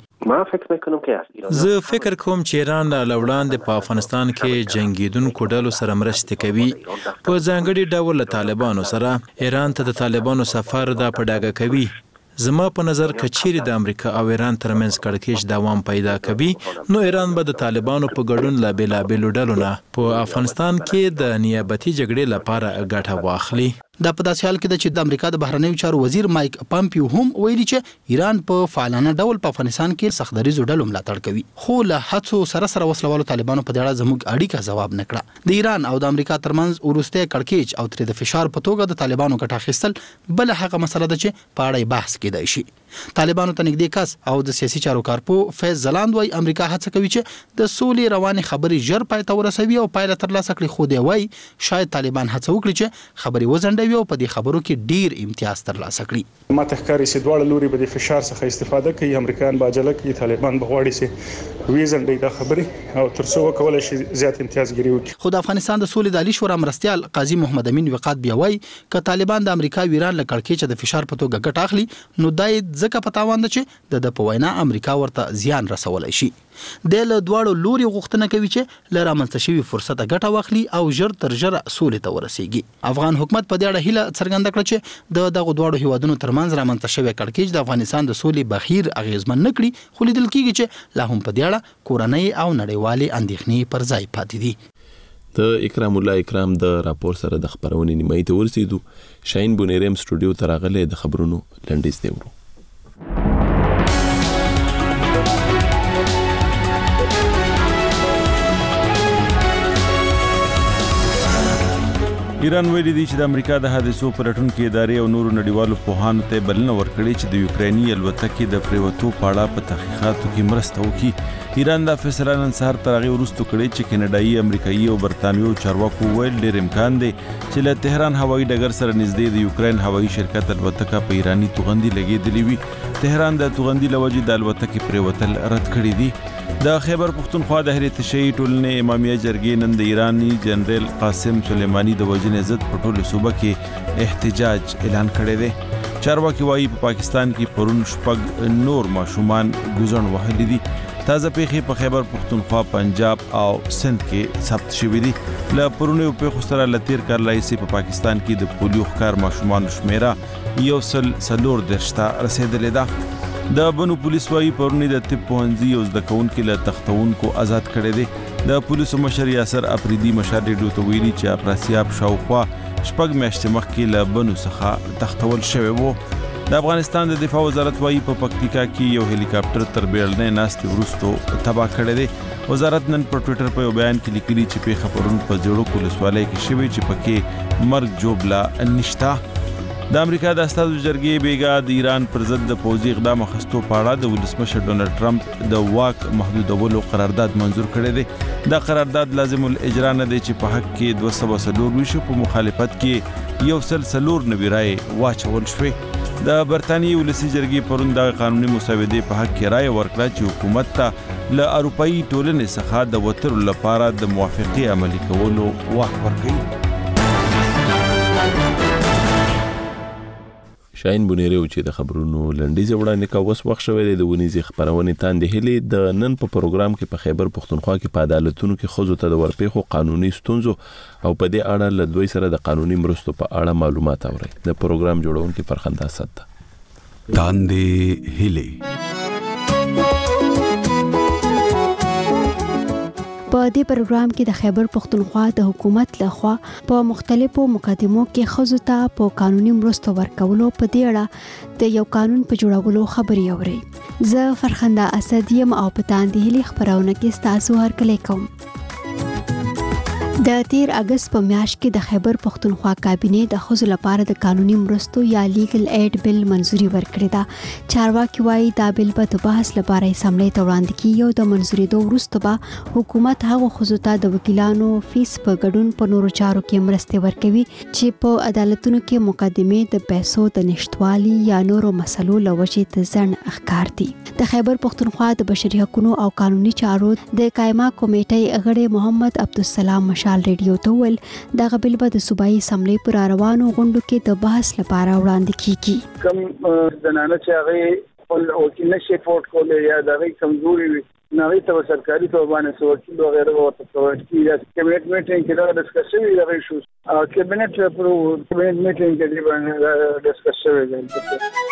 زه فکر کوم چې ایران له وړاندې په افغانستان کې جنگیدونکو ډلو سره مرسته کوي په ځانګړي ډول طالبانو سره ایران ته د طالبانو سفر دا په ډاګه کوي زما په نظر کچېری د امریکا او ایران ترمنځ کړکېچ دوام پیدا کوي نو ایران به د طالبانو په ګډون لا بیلابیلو ډلو نه په افغانستان کې د نیابتي جګړې لپاره ګټه واخلي دا په داسې حال کې ده چې د امریکا د بهرنیو چارو وزیر مایک پامپیو هم ویلي چې ایران په فعالانه ډول په افغانستان کې سختدریزو ډلو ملاتړ کوي خو له هڅو سره وسلوالو طالبانو په دې اړه زموږ اړیکه ځواب نه کړه د ایران او د امریکا ترمنځ ورسته کړکېچ او تر د فشار په توګه د طالبانو ګټه اخیستل بل هغه مسله ده چې په اړه بحث کېدای شي طالبانو ته نږدې کس او د سیاسي چارو کارپو فیض زلاند وايي امریکا هڅه کوي چې د سولې روانې خبرې ژر پای ته ورسوي او پایله ترلاسه کړي خو دی وايي شاید طالبان هڅه وکړي چې خبرې وزنډوي او په دې خبرو کې ډیر امتیاز ترلاسه کړي ماته ښکاري چې دواړه لوري به د فشار څخه استفاده کوي امریکایان به عجله کوي طالبان به غواړي چې ویزنډي د خبرې او ترڅو وکولای شي زیات امتیازګري وکړي خو د افغانستان د سولې د عالی شورا مرستيال قاضي محمد امین وقات بیا وايي ک طالبان د امریکا او ایران له کړکېچ د فشار په توګه ګټه اخلي نو دای ځکه په تاوان ده چې د په وینا امریکا ورته زیان رسولای شي. د له دواړو لوري غوښتنه کوي چې له رامنځته شوي فرصت ګټه واخلي او ژر تر ژره سولې ته ورسیږي. افغان حکومت په دې اړه هیله څرګنده کړه چې د دغه دواړو هیوادونو ترمنځ رامنځته شوی کړکېچ د افغانستان د سولې بهیر اغیزمن نه کړي، خو لیدل کېږي چې لا هم په دې اړه کورنۍ او نړیوالې اندېښنې پر ځای پاتې دي. د اکرام الله اکرام د راپور سره د خبرونې نیمایي ته ورسېدو. شاهین بونیرم سټوډیو ته راغلی د خبرونو لنډیز دی ورو. ایران ویلي دی چې د امریکا د حادثو پلټونکو ادارې او نورو نړیوالو پوهانو ته بلنه ورکړې چې د یوکراني الوتکې د پریوتو په اړه په تحقیقاتو کې مرسته وکړي. ایران دا فیصله نن سهار تر هغې وروسته کړې چې کینیډایي، امریکایي او برتانوي چارواکو ویل ډېر امکان دی چې له تهران هوایي ډګر سره نږدې د یوکرین هوایي شرکت الوتکه په ایراني توغندي لګېدلې وي. تهران د توغندي له وجې د الوتکې پریوتل رد کړي دي. د خیبر پښتونخوا د حریت شیعي ټولنې امامیه جرګې نن د ایراني جنرال قاسم سلیمانی د وژنې ضد په ټوله صوبه کې احتجاج اعلان کړی دی. چارواکي وایي په پاکستان کې پرون 6 نور ماشومان ګوزڼ وهلي دي. تازه پیښې په خیبر پښتونخوا، پنجاب او سند کې ثبت شوې دي. له پرونیو پیښو سره له تیر کال راهیسې په پاکستان کې د پولیو ښکار ماشومانو شمیره 144 ته رسېدلې ده. د بنو پولیس وایي پرونی د طب پوهنځي یو زده کوونکي له تختونکو آزاد کړی دی. د پولیسو مشر یاسر افریدي مشال ریډیو ته ویلي چې افراسیاب شاوخوا 6 میاشتې مخکې له بنو څخه تختول شوی وو. د افغانستان د دفاع وزارت وایي په پکتیکا کې یو هلیکاپټر تر بیړنۍ ناستې وروسته تباه کړی دی. وزارت نن په ټویټر په یو بیان کې لیکلي چې پیښه پرون په زیړوک ولسوالۍ کې شوې چې پکې مرګ جوړه نشته. د امریکا د استازو جرګې بیګا د ایران پر ضد د پوځي اقدام اخیستو په اړه د ولسمشر ډونالډ ټرمپ د واک محدودولو قرارداد منظور کړی دی. دا قرارداد لازم الاجرا نه دی چې په حق کې 240 په مخالفت کې 194 رای واچول شوې. د برتانیې ولسي جرګې پرون د قانوني مسودې په حق کې رای ورکړه چې حکومت ته له اروپایي ټولنې څخه د وتلو لپاره د موافقې عملي کولو واک ورکوي. شاهین بونیرو چې د خبرونو لنډیز وړاندې کا وس وخت شوی دی د ونیزي خبرونه تاندې هلي د نن په پروګرام کې په خیبر پښتونخوا کې په عدالتونو کې خزو ته د ورپېخو قانوني ستونزو او په دې اړه له دوی سره د قانوني مرستو په اړه معلومات اوري. د پروګرام جوړونکو فرخنده اسد تاندې هلي. په دې پروګرام کې د خیبر پښتونخوا د حکومت لخوا په مختلفو مقدمو کې ښځو ته په قانوني مرستو ورکولو په دې اړه د یو قانون په جوړولو خبرې اوري. زه فرخنده اسد یم او په تاندې هلي خبرونه کې ستاسو هرکلی کوم. د 13 اگست په میاشت کې د خیبر پښتونخوا کابینه د ښځو لپاره د قانوني مرستو یا لیګل ایډ بل منزوري ورکړې ده. چارواکي وایي دا بل په بحث لپاره اسمبلی ته وړاندې کیږي او د منزورېدو وروسته به حکومت هغو ښځو ته د وکیلانو فیس په ګډون په نورو چارو کې مرستې ورکوي چې په عدالتونو کې مقدمې د پیسو د نشټوالي یا نورو مسلو له وجې د ځنډ ښکار دي. د خیبر پښتونخوا د بشري حقوقو او قانوني چارو د قائمه کمیټې غړي محمد عبدالسلام مشال ریډیو ته ویل دغه بل به د صوبایي اسمبلی پر روانو غونډو کې د بحث لپاره وړاندې کیږي. کوم زنانه چې هغه خپل وکیل نشي سپورټ کولای یا دغه کمزوري وي نوې ته سرکاري توګه سو وکیل وغیرہ ورته پرووایډ کیږي. کابینټ میټینګ کې دا ډسکس شوی دغه شو کابینټ پر کابینټ میټینګ کې باندې ډسکس شوی دی.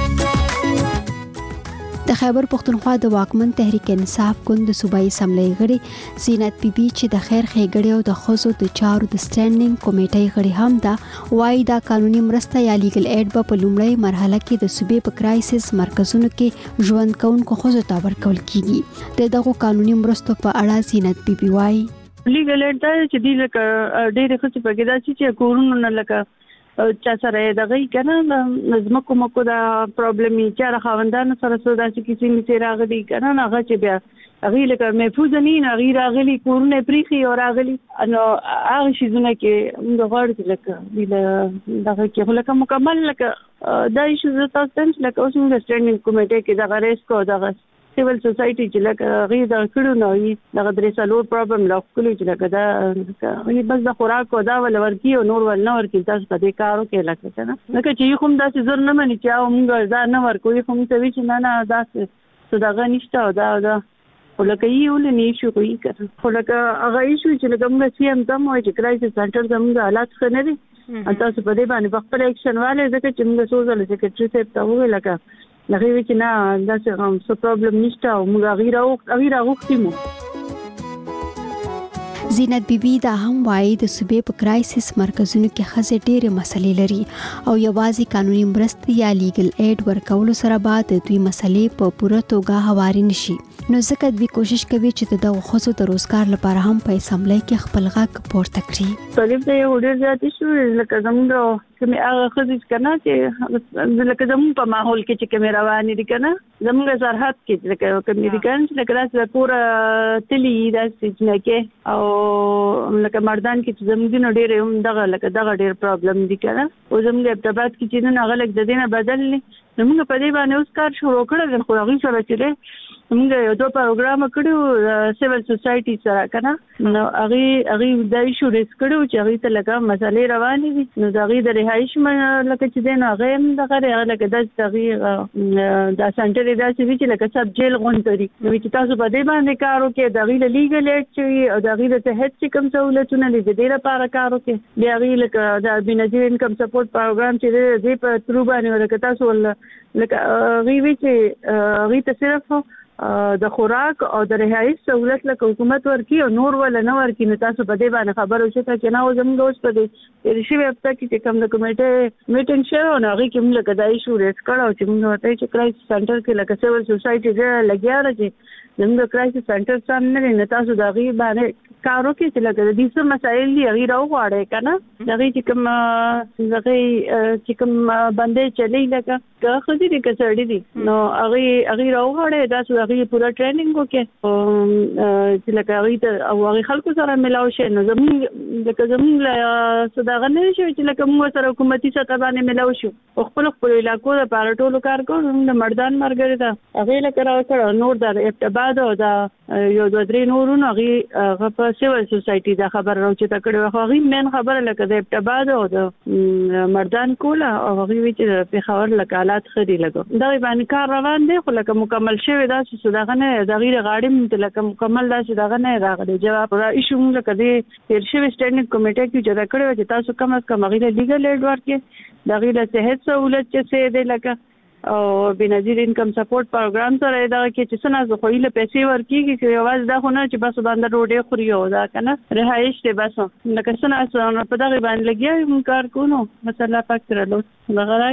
د خیبر پښتونخوا د واکمن تحریک انصاف ګوند د صوبایي اسمبلی غړي زینت بیبي چې د خیر ښېګړې او د ښځو د چارو د سټینډینګ کمیټې غړي هم ده وایي دا قانوني مرسته یا لیګل ایډ به په لومړۍ مرحله کې د صوبې په کرایسس مرکزونو کې ژوند کوونکو ښځو ته ورکول کیږي. د دغو قانوني مرستو په اړه زینت بیبي وایي لیګل ایډ دا چې دی لکه ډېرې ښځې پکې دا چې کورونو نه لکه چا سره دغه کنه نظم کوم کو دا پرابلم یې چې راخوندانو سره سودا چې کسی می راغلي کنه هغه چې بیا هغه لکه محفوظ نه نه غیر راغلي کورونه پریخي او راغلي نو هغه شیزونه کې موږ غواړو لکه دغه کې لکه مکمل لکه دا شیزه تاسو لکه اوس موږ سټینډینګ کمیټه کې دغه ریس کو دغه سیول سوسایټي چې لکه غي دا کړو نو دا درې سالو پرابلم لا کولې چې لکه دا غي بس د خوراک او دا ول ورکی او نور ول نه ورکی تاسو په دې کارو کې لکه کنه لکه چې کوم داسې زر نه مني چې موږ دا نه ورکوي کوم څه وی چې نه داسې صداغه نشته دا ولکه یو لنی شو کوي کړه ولکه هغه شو چې لکه موږ سیم دم وای چې کرایسس سنټر زموږ حالات ښه نه دي تاسو په دې باندې خپل اکشن والے ځکه چې موږ سوزل سیکریټری صاحب ته وویل لکه لغوي چې نه دا څه پرابلم نشته او موږ غیر غوښتیمو. زینت بیبي دا هم وایي د صوبې په کرایسس مرکزونو کې ښځې ډېرې مسلې لري او یوازې قانوني مرستې یا لیګل ایډ ورکولو سره به د دوی مسلې په پوره توګه هواري نشي. نو ځکه دوی کوشش کوي چې د دغو ښځو د روزګار لپاره هم په اسمبلی کې خپل غږ پورته کړي. طالب ته یو ډېر زیات شو لکه زموږ کومې هغه ښځې کنه چې لکه زموږ په ماحول کې چې کومې روانې دي کنه زموږ سرحد کې لکه کومې دي کنه چې لکه داسې پوره تلي داسې نه او لکه مردان کې چې زموږ نه ډېر هم دغه ډېر پرابلم دي کنه او زموږ ابتباد کې چې نه غلط د دینه بدل نه زموږ په دې باندې اوس کار شروع کړل خو هغه سره چې موږ یو دوه پروګرام کړو سیول سوسایټي سره کنه نو هغه د ایشو ریس کړو چې هغه ته لکه مسالې روانې دي نو دا غي د رهایش لکه چې دین هغه هم دغه لکه د تغییر د سنټر د چې لکه سب جیل غونډري نو چې تاسو په دې باندې کارو کې د غي لیګل ایډ چې او د غي د صحت چې کوم سہولتونه دي د دې لپاره کارو کې بیا غي لکه د بنظیر انکم سپورټ پروګرام چې د په ترو باندې ولکه تاسو لکه غي وی چې غي ته صرف د خوراک او د رهایش سہولت لکه حکومت ورکی او نور ول نه ورکی نو تاسو په دې باندې خبر اوسه چې نه زموږ اوس په دې ریشي هفته کې کوم د کمیټه میټینګ شوه نو هغه کې موږ لکه دای شو ریس کړو چې موږ ته چې کرایسس سنټر کې لکه سیول سوسایټي ته لګیا راځي زموږ کرایسس سنټر څنګه نه تاسو دا غي باندې کارو کې چې لکه د دې څه مسایل دی هغه راوغواړي کنه دا غي چې کوم باندې چلی لکه خو دې کې سړی دي نو هغه راوغواړي دا څه هغه پورا ټریننګ وکړي چې لکه هغه او هغه خلکو سره ملاو شي نو زموږ صداغه نه شي چې لکه موږ سره حکومتي سطح باندې ملاو شو او خپل علاقو د پارټولو کار کوو د مردان مرګري دا هغه لکه راوړل نور د ابتباد او دا یو دوه درې نورونه هغه په سیول سوسایټي دا خبر راوچې تکړه هغه مین خبره لکه د ابتباد او د مردان کوله او هغه وی چې په خبر لکالات خري لګو دا باندې کار روان دی خو لکه مکمل شوی دا چې صداغه نه د غیر غاړې لکه مکمل دا چې دغه نه راغلی جواب را ایشو لکه د تیر شوی سټینډینګ کمیټه کې جوړ کړو چې تاسو کم از کم غیر لیګل ایډ ورکې د غیر صحت سہولت چې څه دی لکه او بنظیر انکم سپورټ پروګرام سره دا کې چې څنګه خو له پیسې ورکیږي چې आवाज دا خو نه چې بس باندې روډي خوري او دا کنه رهایش ته بس لکه څنګه په دغه باندې لګیا یم کار کوو مثلا فاکتور له غره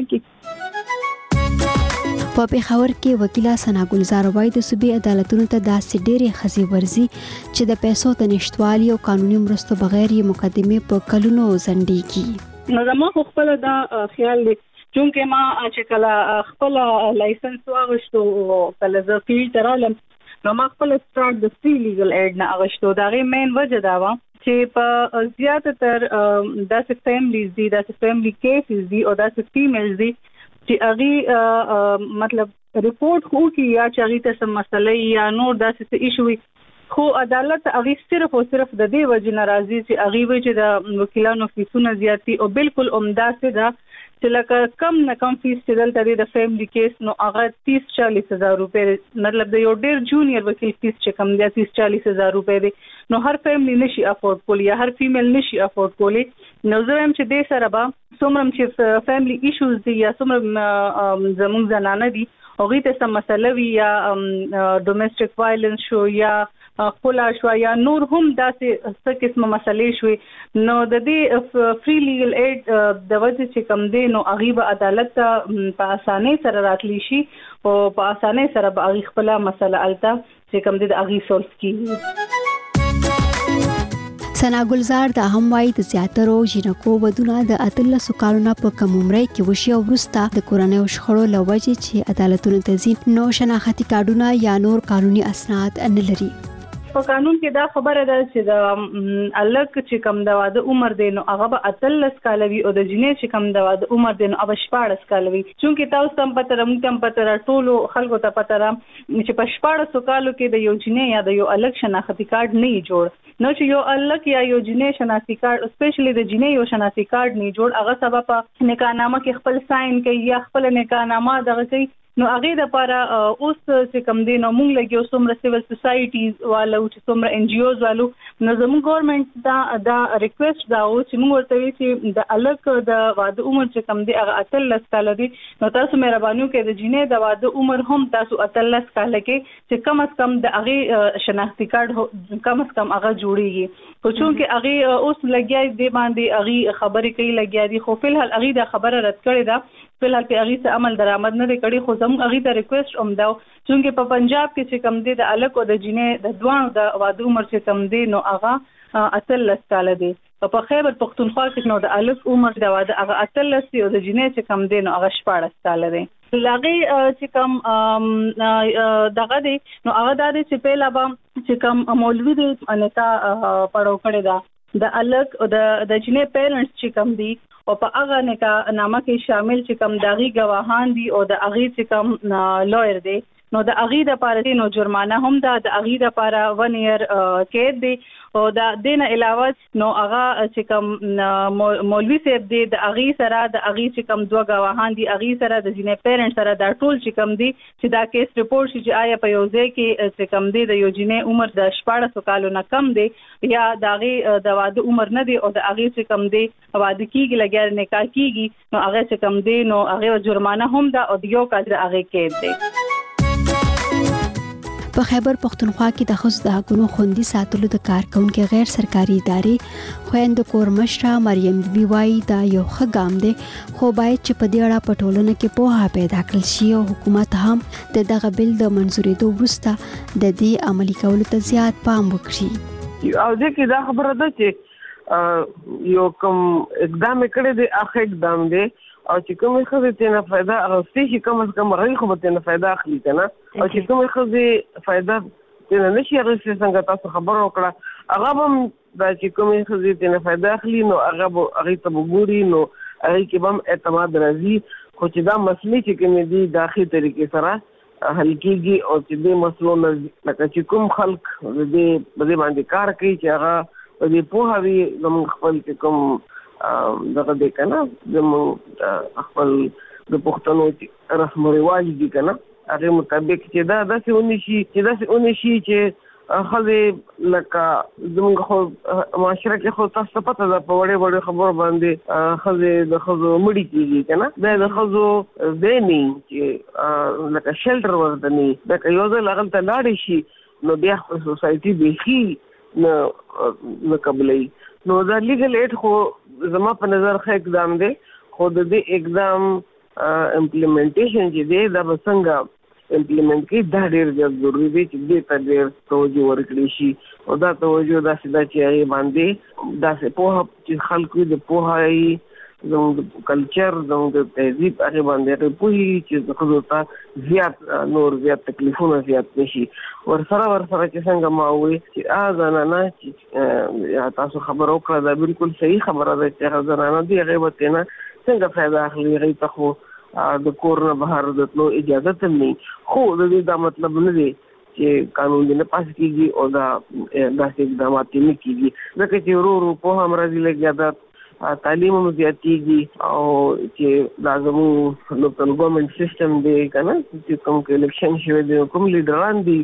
کې په پیښور کې وکیله ثنا ګلزار وایي د صوبې عدالتونو ته داسې ډېرې ښځې ورځي چې د پیسو د نشټوالي او قانوني مرستو بغیر یې مقدمې په کلونو ځنډېږي نو زما خپل دا خیال دی چونکه ما چې کله خپل لایسنس واغشتو کله زه فیلډ ته رالم نو ما خپل سٹارټ د فری لیګل ایډ نه اغشتو دا غي مین وجه دا و چې په زیاته تر داسې فیملیز دي داسې فیملی کیسز دي او داسې فیمیلز دي چې هغه مطلب ریپورت خو کی یا چې هغه ته سم مسلې یا نور داسې ایشوي خو عدالت هغه صرف او صرف د دې وجه ناراضي چې هغه وجه د وکیلانو فیسونه زیاتی او بالکل عمداسه ده چې لکه کم نه کم فیس چې دلته د فیملی کیس نو هغه 30-40 هزار روپے مطلب د یو ډیر جونیئر وکیل فیس چې کم دی 30-40 هزار روپے دی نو هر فیملی نشي افورد کولی یا هر فیمیل نشي افورد کولی نو زه هم چې دې سره به څومره چې فیملی ایشوز دي یا څومره زموږ زنانه دي هغه ته سم مسله وی یا ډومېسټک وایلنس شو یا خلا شو یا نور هم داسې څه قسمه مسلې شوي نو د دې فری لیګل ایډ د وجه چې کم دی نو هغه به عدالت په اسانۍ سره راتلی شي او په اسانۍ سره به هغه خپل مسله الته چې کم دی د هغه سولف کیږي. ثنا ګلزار دا هم وایي د زیاترو جنکو ودونه د 13 کالونو په کم عمر کې وشي او وروسته د کورنۍ شخړو لوجه چې عدالتونو ته ځي نو شناختی کارډونه یا نور قانوني اسناد نه لري. په قانون کې دا خبره ده چې د الک چې کم د واده عمر دی نو هغه به 13 کال وي او د جنې چې کم د واده عمر دی نو هغه 14 کال وي. چونکې تاسو تم پته موږ تم پته ټولو خلکو ته پته چې په 14 کالو کې د یو جنې یا د یو الک شناختی کارت نه جوړ نو چې یو الک یا یو جنې شناختی کارت اسپیشلی د جنې یو شناختی کارت نه جوړ هغه سبب په نکاحنامه کې خپل ساين کوي یا خپل نکاحنامه دغه کوي نو هغه د لپاره اوس چې کم دي نو موږ لګي څومره سیول سوسایټیز والو چې څومره ان جی اوز والو نو زموږ ګورنمنت دا ریکوست دا او چې موږ ورته وی چې د الک د واده عمر چې کم دي هغه 13 کال دي نو تاسو مهرباني وکړئ د جنې د واده عمر هم تاسو 13 کال کې چې کم از کم د هغه شناختی کارت کم از کم هغه جوړیږي خو چونکې هغه اوس لګیا دی باندې هغه خبرې کوي لګیا دي خو په الحال هغه د خبره رد کړې ده په الحال په هغه څه عمل درآمد نه کړي خو زموږ هغه ته ریکوست اومداو چې په پنجاب کې چې کم دي د الک او د جنې د دوانو د واده عمر چې کم دي نو هغه 13 کال دي په خیبر پختونخوا کې نو د الک عمر د واده هغه 13 او د جنې چې کم دي نو هغه 14 کال دي. لاغي چې کم دغه دي نو هغه د چې په لابا چې کم مولوی دي انتا پړو کړی دا د الک او د جنې پیرنټس چې کم دي او په هغه نکاحنامه کې شامل چې کم داغي گواهان دي او د هغه چې کم لویر دي نو د هغه د پاره نو جرمانه هم د هغه د پاره 1 ایئر قید دي او د دین علاوه نو هغه چې کم مولوی صاحب دي د هغه سره د هغه چې کم دوه گواهان دي هغه سره د جنې پیرنټ سره د ټول چې کم دي چې دا کیس ریپورت چې آیا په یو ځای کې چې کم دي د یو جنې عمر د 14 کالو نه کم دي یا د هغه د واده عمر نه دي او د هغه چې کم دي واده کیږي لګیا نکاح کیږي نو هغه چې کم دي نو هغه جرمانه هم د او یو کال د هغه قید دي. په خیبر پختونخوا کې د ښځو د حقونو خوندي ساتلو د کارکونکو غیر سرکاري ادارې خویندو کور مشره مریم بیبي وايي دا یو ښه ګام دی خو باید چې په دې اړه په ټولنه کې پوهه پیدا کړل شي او حکومت هم د دغه بل د منځورېدو وروسته د دې عملي کولو ته زیات پام وکړي. او دې کې دا خبره ده چې یو کوم اقدام کړی دی اخر اقدام دی او چې کومه خزه ته نه फायदा اغوستي چې کوم از کوم رغي خو به نه फायदा اخلي کنه او چې کومه خزه फायदा ته نه شي اغوستي څنګه تاسو خبر وکړه هغه هم دا چې کومه خزه ته نه फायदा اخلي نو هغه ته وګوري نو هغه کې هم اعتماد راځي خو چې دا مسلې چې کومې دي داخلي طریقې سره حل کېږي او چې دې مسلو نه لکه چې کوم خلک دې باندې کار کوي چې هغه دې په هغه زموږ خپل کوم دغه دې کنه زموږ خپل د پښتنو رسم او رواج دي کنه هغه مطابق چې دا داسې ونی شي چې خلک لکه زموږ خو معاشره کې خو تاسو پته ده په وړې خبرو باندې خلک د خزو مړی کیږي کنه د خزو دیني چې لکه شیلټر ورته نه دا یو ځل هغه ته لاړ شي نو بیا خو سوسایټي به نه قبلې نو دا لیګل ایډ خو زما په نظر ښه اقدام دی خو د دې اقدام امپلیمنټیشن چې دی دا به څنګه امپلیمنټ کړي دا ډېر ضروري دی چې دې ته ډېر توجه ورکړي شي او دا توجه داسې ده چې هغې باندې داسې پوهه چې خلکو د پوهایي زموږ کلچر زموږ د تهذیب هغې باندې هغې پوهېږي چې د ښځو ته نور زیات تکلیفونه زیات نه شي ورسره چې څنګه ما وویل چې زنانه چې تاسو خبره وکړه دا بالکل صحیح خبره ده چې هغه زنانه دي هغې به ترې نه څنګه فایده اخلي هغې ته خو د کور نه بهر د تلو اجازت هم نه خو د دې دا مطلب نه دی چې قانون دې نه پاس کېږي او داسې اقدامات نه کېږي ځکه چې ورو پوهه هم راځي لږ زیاده تعلیم هم زیاتېږي او چې دا زموږ لوکل ګورنمنټ سیسټم دی که نه چې کوم کې الیکشن شوی دی کوم لیډران دي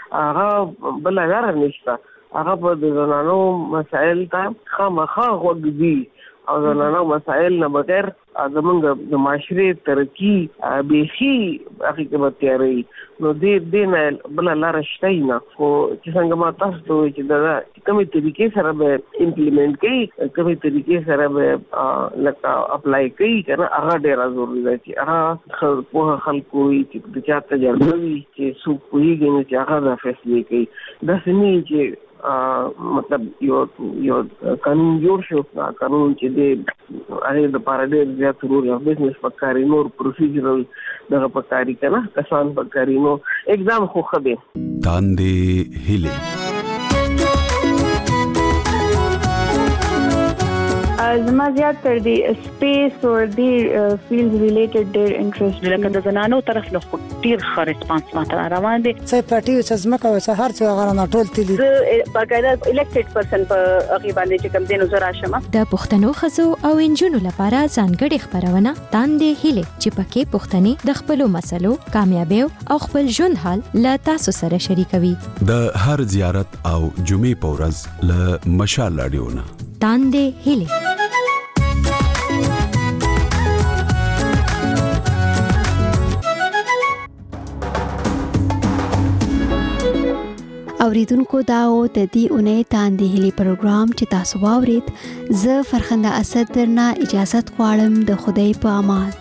هغه بله لاره نشته هغه په د زنانو مسایل ته خامخا غوږ دي او زنانو مسایل نه بغیر زمونږ د معاشرې ترقي بیخي هغې کې به تیاروي نو دې نه بله لاره شته نه خو چې څنګه ما تاسو ته وایي چې دا کومې طریقې سره به امپلیمنټ کوي کومې طریقې سره به لکه اپلای کوي که نه هغه ډېره ضروري ده چې هغه پوهه خلکو وي چې د چا تجربه وي چې څوک پوهېږي نو چې هغه دا فیصلې کوي داسې نه وي چې مطلب یو قانون جوړ شو قانون چې د هغې دپاره ډېر زیات رول اف بزنس پکاري نور پروسیجرل دغه پکاري که نه کسان پکاري نو اقدام خو ښه دی تاندې هیلې زما زیات تر دی سپیس او دی فیلډ ریلیټډ ډیر انټرست لکه د زنانو طرف له ډیر ښه ریسپانس ماته روان دي څه پټي چې زمکه او څه هر څه غره نه ټول تللی باقاعده الیکټډ پرسن په هغه باندې چې کوم دینو زرا شمه د پښتنو خزو او انجونو لپاره ځانګړي خبرونه تاندې هله چې پکې پښتني د خپل مسلو کامیابی او خپل ژوند حال لا تاسو سره شریکوي د هر زیارت او جمعې په ورځ له مشال رادیو نه تاندې هله اوریدونکو دا او د دې اونۍ تاندې هلي پروګرام چې تاسو واورید زه فرخنده اسد درنه اجازه غواړم د خدای په امان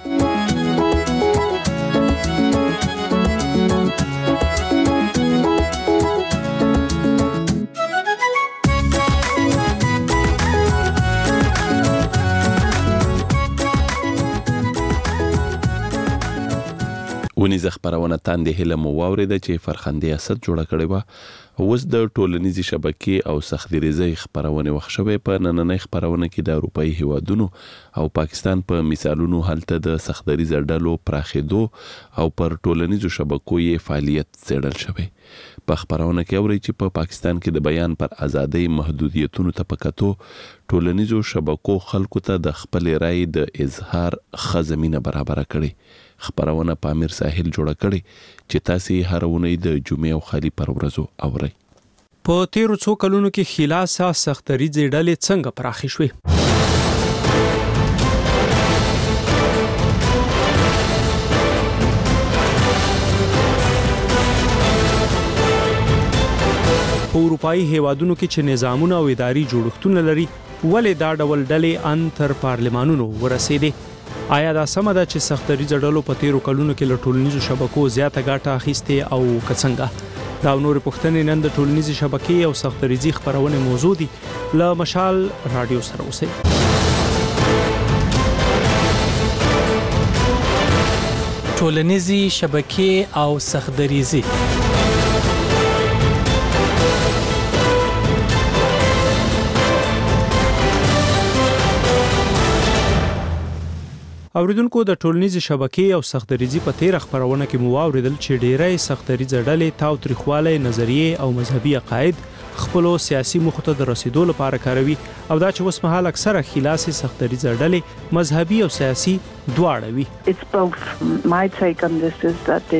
ونیزه خبرونه تاندې هله مو واورېده چې فرخنده اسد جوړه کړې و اوس د ټولنیزې شبکې او سختګریزۍ خبرونه وښوي په نننۍ خبرونه کې د اروپאי هیوادونو او پاکستان په مثالونو هلته د سختګریز ډلو پراخېدو او پر ټولنیزو شبکو یې فعالیت څېړل شوی په خبرونه کې اوري چې په پاکستان کې د بیان پر ازادۍ محدودیتونو ته پکاتو ټولنیزو شبکو خلکو ته د خپل رائے د اظهار خزمینه برابر کړي خبرونه په امیر ساحل جوړه کړي چې تاسو هر اونۍ د جمعې او خالي پر ورځو اورئ په تیرو څو کلونو کې خلاصه سختګریزې ډلې څنګه پراخې شوې په اروپאי هیوادونو کې چې نظامونه او اداري جوړښتونه لري ولې دا ډول ډلې ان تر پارلمانونو ورسېدې آیا دا سمه ده چې سختګریز ډلو په تیرو کلونو کې له ټولنیزو شبکو زیاته ګټه اخیستې او څنګه دا نور پوښتنې نن د ټولنیزې شبکې او سختګریزي خبرونه موضوع دي له مشال رادیو سره اوسئ ټولنیزي شبکې او سختګریزي اوریدونکو د ټولنیزې شبکې او سختګریزي په تیر خبرونه کې مو واوریدل چې ډیری سختګریز ډلې تاو تاریخواله نظریه او مذهبي عقاید خپل سیاسي مخ ته د رسیدو لپاره کاروي او دا چې اوس مهال اکثره خلاصي سختګریز ډلې مذهبي او سیاسي دواړه وي It's both. My take on this is that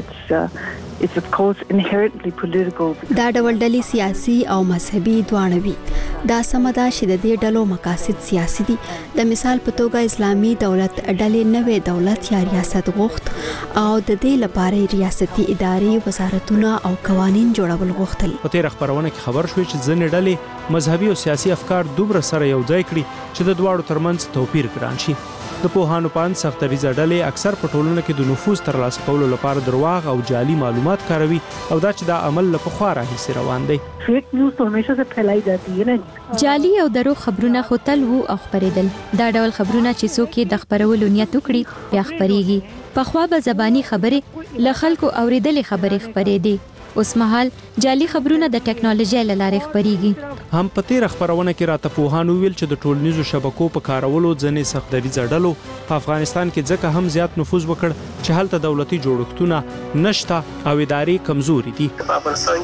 it's of course inherently political. دا ډول ډلې سیاسي او مذهبي دواړه وي دا سمدا چې د دې ډلو مقاصد سیاسي دي د مثال په توګه اسلامي دولت ډلې نوې دولت یا ریاست غوښت او د دې لپاره ریاستي ادارې وزارتونه او قوانين جوړول غوښتل په تیر خبرونه کې خبر شوې چې ځینې ډلې مذهبي او سیاسي افکار دومره سره یو ځای کړي چې د دواړو ترمنځ توپیر ګران شي د پوهانو په اند سختګریز ډلې اکثر په ټولنه کې د نفوذ ترلاسه کولو لپاره درواغ او جعلي معلومات کاروي او دا چې دا عمل له پخوا راهیسې روان دی فیک نیوز تو همیشه سے پھیلائی جاتی ہے نا جعلي او درو خبرونه خپل وو او خبرېدل دا ډول خبرونه چې څوک د خبرولو نیت وکړي بیا خبريږي په خوا به زبانی خبره ل خلکو اوریدلې خبره خبرې دي اوس مهال جعلي خبرونه د ټکنالوژي له لارې خبريږي هم په تیر خبرونه کې راته پوهانو ویل چې د ټولنیزو شبکو په کارولو ځنې سختګریز ډلو په افغانستان کې ځکه هم زیات نفوذ وکړ چې هلته دولتي جوړښتونه نشته او ادارې کمزوري دي په افغانستان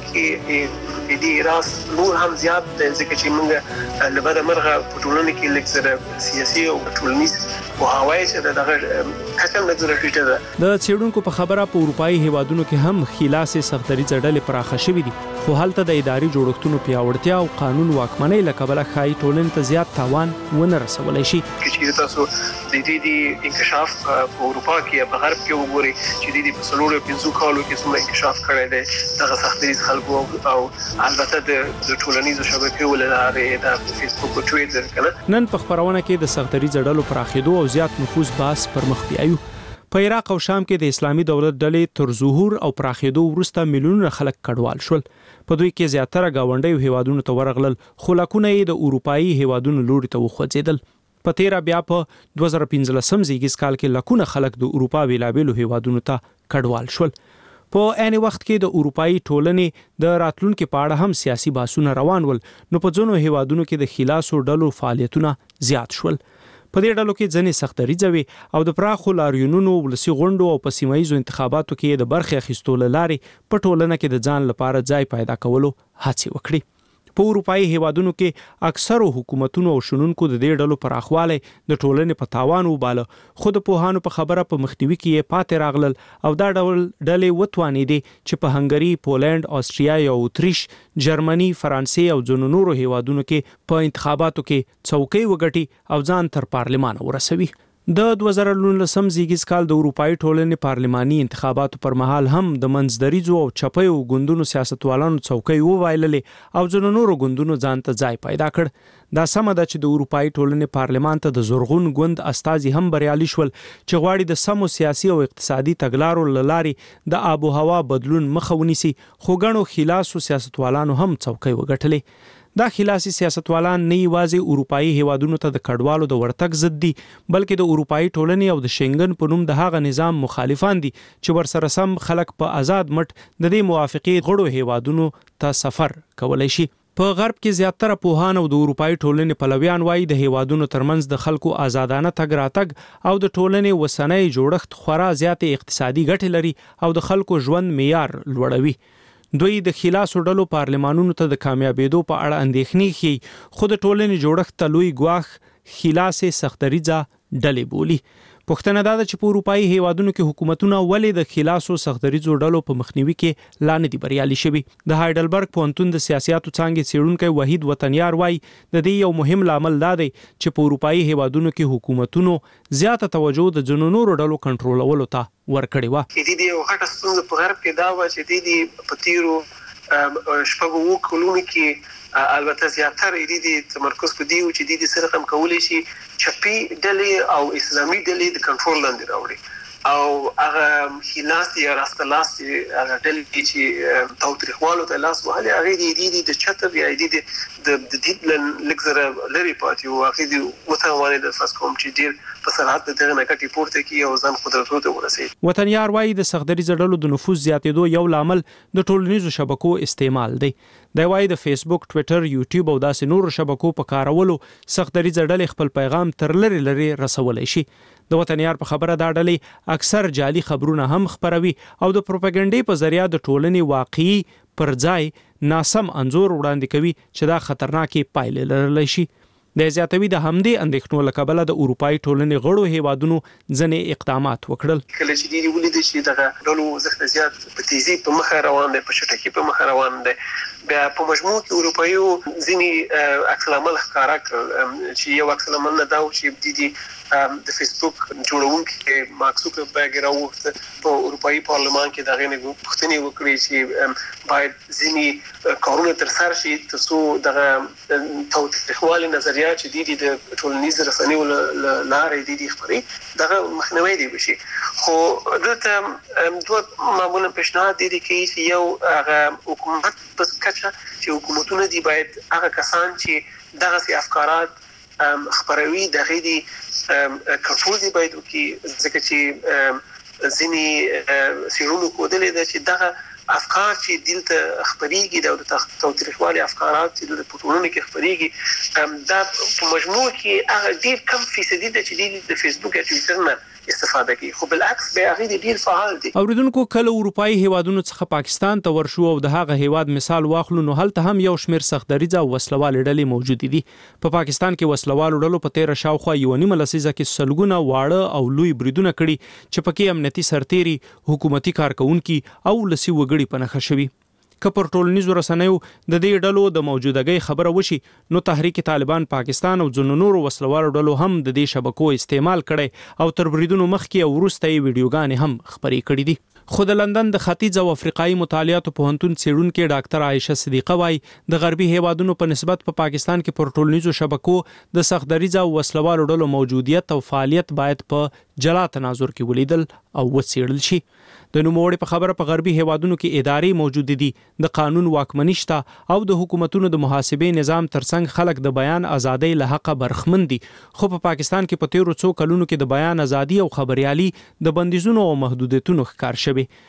کې د دې راس نور هم زیات ځکه چې موږ لبره مرغه په ټولنه کې لکه سیاسي او ټولنیز او هوايي چې دغه کچم نظر راټیټه ده د څېړونکو په خبره په اروپאי هیوادونو کې هم خلاصې سختګریز ډلې پراخه شوې دي خو هلته د اداري جوړښتونو پیاوړتیا او قانون واکمنۍ له کبله ښایي ټولنې ته زیات تاوان ونه رسولی شي چې تاسو د دې انکشاف په اروپا کې په غرب کې وګورئ چې د پسلوړو 500 کالو کې څومره انکشاف کړی دی دغه سختګریز خلکو او البته د ټولنیزو شبکو له لارې د فیسبوک او ټویټر کنه نن په خبرونه کې د سختګریز ډلو پراخېدو او زیات نفوذ باس پر مخ بیایو په عراق او شام کې د اسلامي دولت ډلې تر ظهور او پراخېدو وروسته میلیونونه خلک کډوال شول په دوی کې زیاتره گاونډي هیوادونو ته ورغلل خو لکونه یې د اروپאי هیوادونو لوري ته وخوځېدل په تیر بیا په 2015 زیږیز کال کې لکونه خلک د اروپا ویلابلو هیوادونو ته کډوال شول په عین وخت کې د اروپאי ټولنې د راتلونکو په اړه هم سیاسي بحثونه روان ول نو په ځینو هیوادونو کې د خلاصو ډلو فعالیتونه زیات شول په دې ډلو کې ځنې سختدریځه او د پراخو لاریونونو ولسی غونډو او په سیمه ییزو انتخاباتو کې د برخې اخیستو لارې په ټولنه کې د ځان لپاره ځای پیدا کولو هڅې وکړي. په اروپایي هیوادونو کې اکثرو حکومتونو او شنونکو د دې ډلو پراخواله د ټولنې په تاوان وباله، خو د پوهانو په خبره په مخنیوي کې یې پاتې راغلل او دا ډول ډلې وتوانېدې چې په هنګري، پولند، استریا او اتریش، جرمني، فرانسې او ځینو نورو هیوادونو کې په انتخاباتو کې څوکۍ وګټي او ځان تر پارلمان ورسوي. د 2019 زیږیز کال د اروپایي ټولنې پارلماني انتخاباتو پر مهال هم د منځدریځو او چپیو ګوندونو سیاستوالانو څوکۍ ووایللې او ځینو نورو ګوندونو ځان ته ځای پیدا کړ. دا سمه ده چې د اروپایي ټولنې پارلمان ته د زرغون ګوند استازي هم بریالي شول چې غواړي د سمو سیاسي او اقتصادي تګلارو له لارې د آب و هوا بدلون مخه ونیسي، خو ګڼو خلاصو سیاستوالانو هم څوکۍ وګټلې. دا خلاصي سیاستوالان نه یوازې اروپایي هیوادونو ته د کډوالو د ورتګ ضد دي، بلکې د اروپایي ټولنې او د شنګن په نوم د هغه نظام مخالفان دي چې ورسره سم خلک په آزاد مټ د دې موافقې غړو هیوادونو ته سفر کولای شي. په غرب کې زیاتره پوهان او د اروپایي ټولنې پلویان وایي د هیوادونو ترمنځ د خلکو آزادانه تګ راتګ او د ټولنې وسنۍ جوړښت خورا زیاتې اقتصادي ګټې لري او د خلکو ژوند معیار لوړوي. دوی د خلاصو ډلو پارلمانونو ته د کامیابېدو په اړه اندېښنې ښیي، خو د ټولنې جوړښت ته لوی ګواښ خلاصې سختدریځه ډلې بولي. پوښتنه دا ده چې په اروپایي هیوادونو کې حکومتونه ولې د خلاصو سختدریځو ډلو په مخنیوي کې لا نه دي بریالي شوي. د هایډلبرګ پوهنتون د سیاسیاتو څانګې څېړونکی وحید وطنیار وایي د دې یو مهم لامل دا دی چې په اروپایي هیوادونو کې حکومتونو زیاته توجه د ځینو نورو ډلو کنټرولولو ته ورکړې وه. د دې یو غټه ستونزه په غرب کې دا وه چې د دې په تیرو شپږو کلونو کې البته زیاتره د تمرکز په دی چې د دې سره کم کولای شي چپی ډلې او اسلامي ډلې د کنټرول لاندې راوړي او هغه خلاص یا راستلاس هغه ډلې چې تاوتریخوالو ته لاس وهلي هغه د چتر یا د دې لګزره لري پاتې او هغه د وتاوانه د فاس کوم چې ډیر په سرحد د دغه نکټي پورته کی او ځان قدرتونو ته ورسېد. وطنیار وایي د سختدریځه ډلو د نفوذ زیاتېدو یو لامل د ټولنیزو شبکو استعمال دی. دا وایي د فیسبوک، ټویټر، یوټیوب او داسې نورو شبکو په کارولو سختدریځه ډلې خپل پیغام تر لرې رسولای شي. د وطنیار په خبره دا ډلې اکثر جعلي خبرونه هم خپروي او د پروپاګاندا په ذریعہ د ټولنې واقعي پر ځای ناسم انځور وړاندې کوي چې دا خطرناکې پایلې لرلی شي. د زیاتوي د همدې اندېښنو له کبله د اروپایي ټولنې غړو هیوادونو ځینې اقدامات وکړل. کله چې دوی ولید چې دغه ډلو زخت زیات په تیزی په مخ روان دي، په چټکۍ په مخ روان دي، بیا په مجموع کې اروپایي ځینې عکس العمل ښکارا کړل چې یو عکس العمل نه دا و چې د فیسبوک جوړونکي مارک زوکربرګ راوخته په اروپایي پارلمان کې دغه نه پوښتنې وکړي چې باید ځینې کارونه ترسره شي ترڅو دغه تاوتریخوالي نظریه چې د ټولنیز رسنیو لارې د خبري دغه مخنیوي دی بشي. خو دلته دوه معمولا پیشنهاد دي چې یو هغه حکومت په کچه چې حکومتونه دي باید هغه کسان چې دغه افکارات خبروي دغه دي کنټرول دی باید وکړي، ځکه چې ځینې سیرونو کودلې ده چې دغه افکار چې دلته خبريږي د تاوتریخوالي افکارات چې د پټولونو کې خبريږي دا په مجموع کې هغه ډیر کم فیصدي ده چې د فیسبوک یا ټویټر نه استفاده کوي، خو بالعکس به هغه ډیر فعال دي. اوریدونکو کله اروپایي هیوادونو څخه پاکستان ته ورشو او د هغه هیواد مثال واخلو نو هلته هم یو شمیر سختدریځه او وسلوال ډلې موجود دي. په پاکستان کې وسلوال ډلو په 13 شاوخوا یو نیمه لسیزه کې سلګونه واړه او لوی بریدونه کړي چې پکې امنیتي سرتيري، حکومتي کارکونکي او لسی وګړي په نښه شوي. که پر ټولنیزو رسنیو د دې ډلو د موجودګۍ خبره وشي نو تحریک طالبان پاکستان او ځینو نورو وسلوالو ډلو هم د دې شبکو استعمال کړي او تر بریدونو مخکې او وروسته یې ویډیوګانې هم خپرې کړي دي. خو د لندن د ختیځ او افریقایي مطالعاتو پوهنتون څېړونکې ډاکټر عایشه صدیقه وایي د غربي هیوادونو په نسبت په پاکستان کې پر ټولنیزو شبکو د سختدریځه او وسلوالو ډلو موجودیت او فعالیت باید په جلا تناظر کې ولیدل او وڅېړل شي. د نوموړي په خبره په غربي هیوادونو کې ادارې موجود دي، د قانون واکمني شته او د حکومتونو د محاسبې نظام ترڅنګ خلک د بیان ازادۍ له حقه برخمن دي. خو په پاکستان کې په تیرو څو کلونو کې د بیان ازادي او خبريالي د بندیزونو او محدودیتونو ښکار شوي.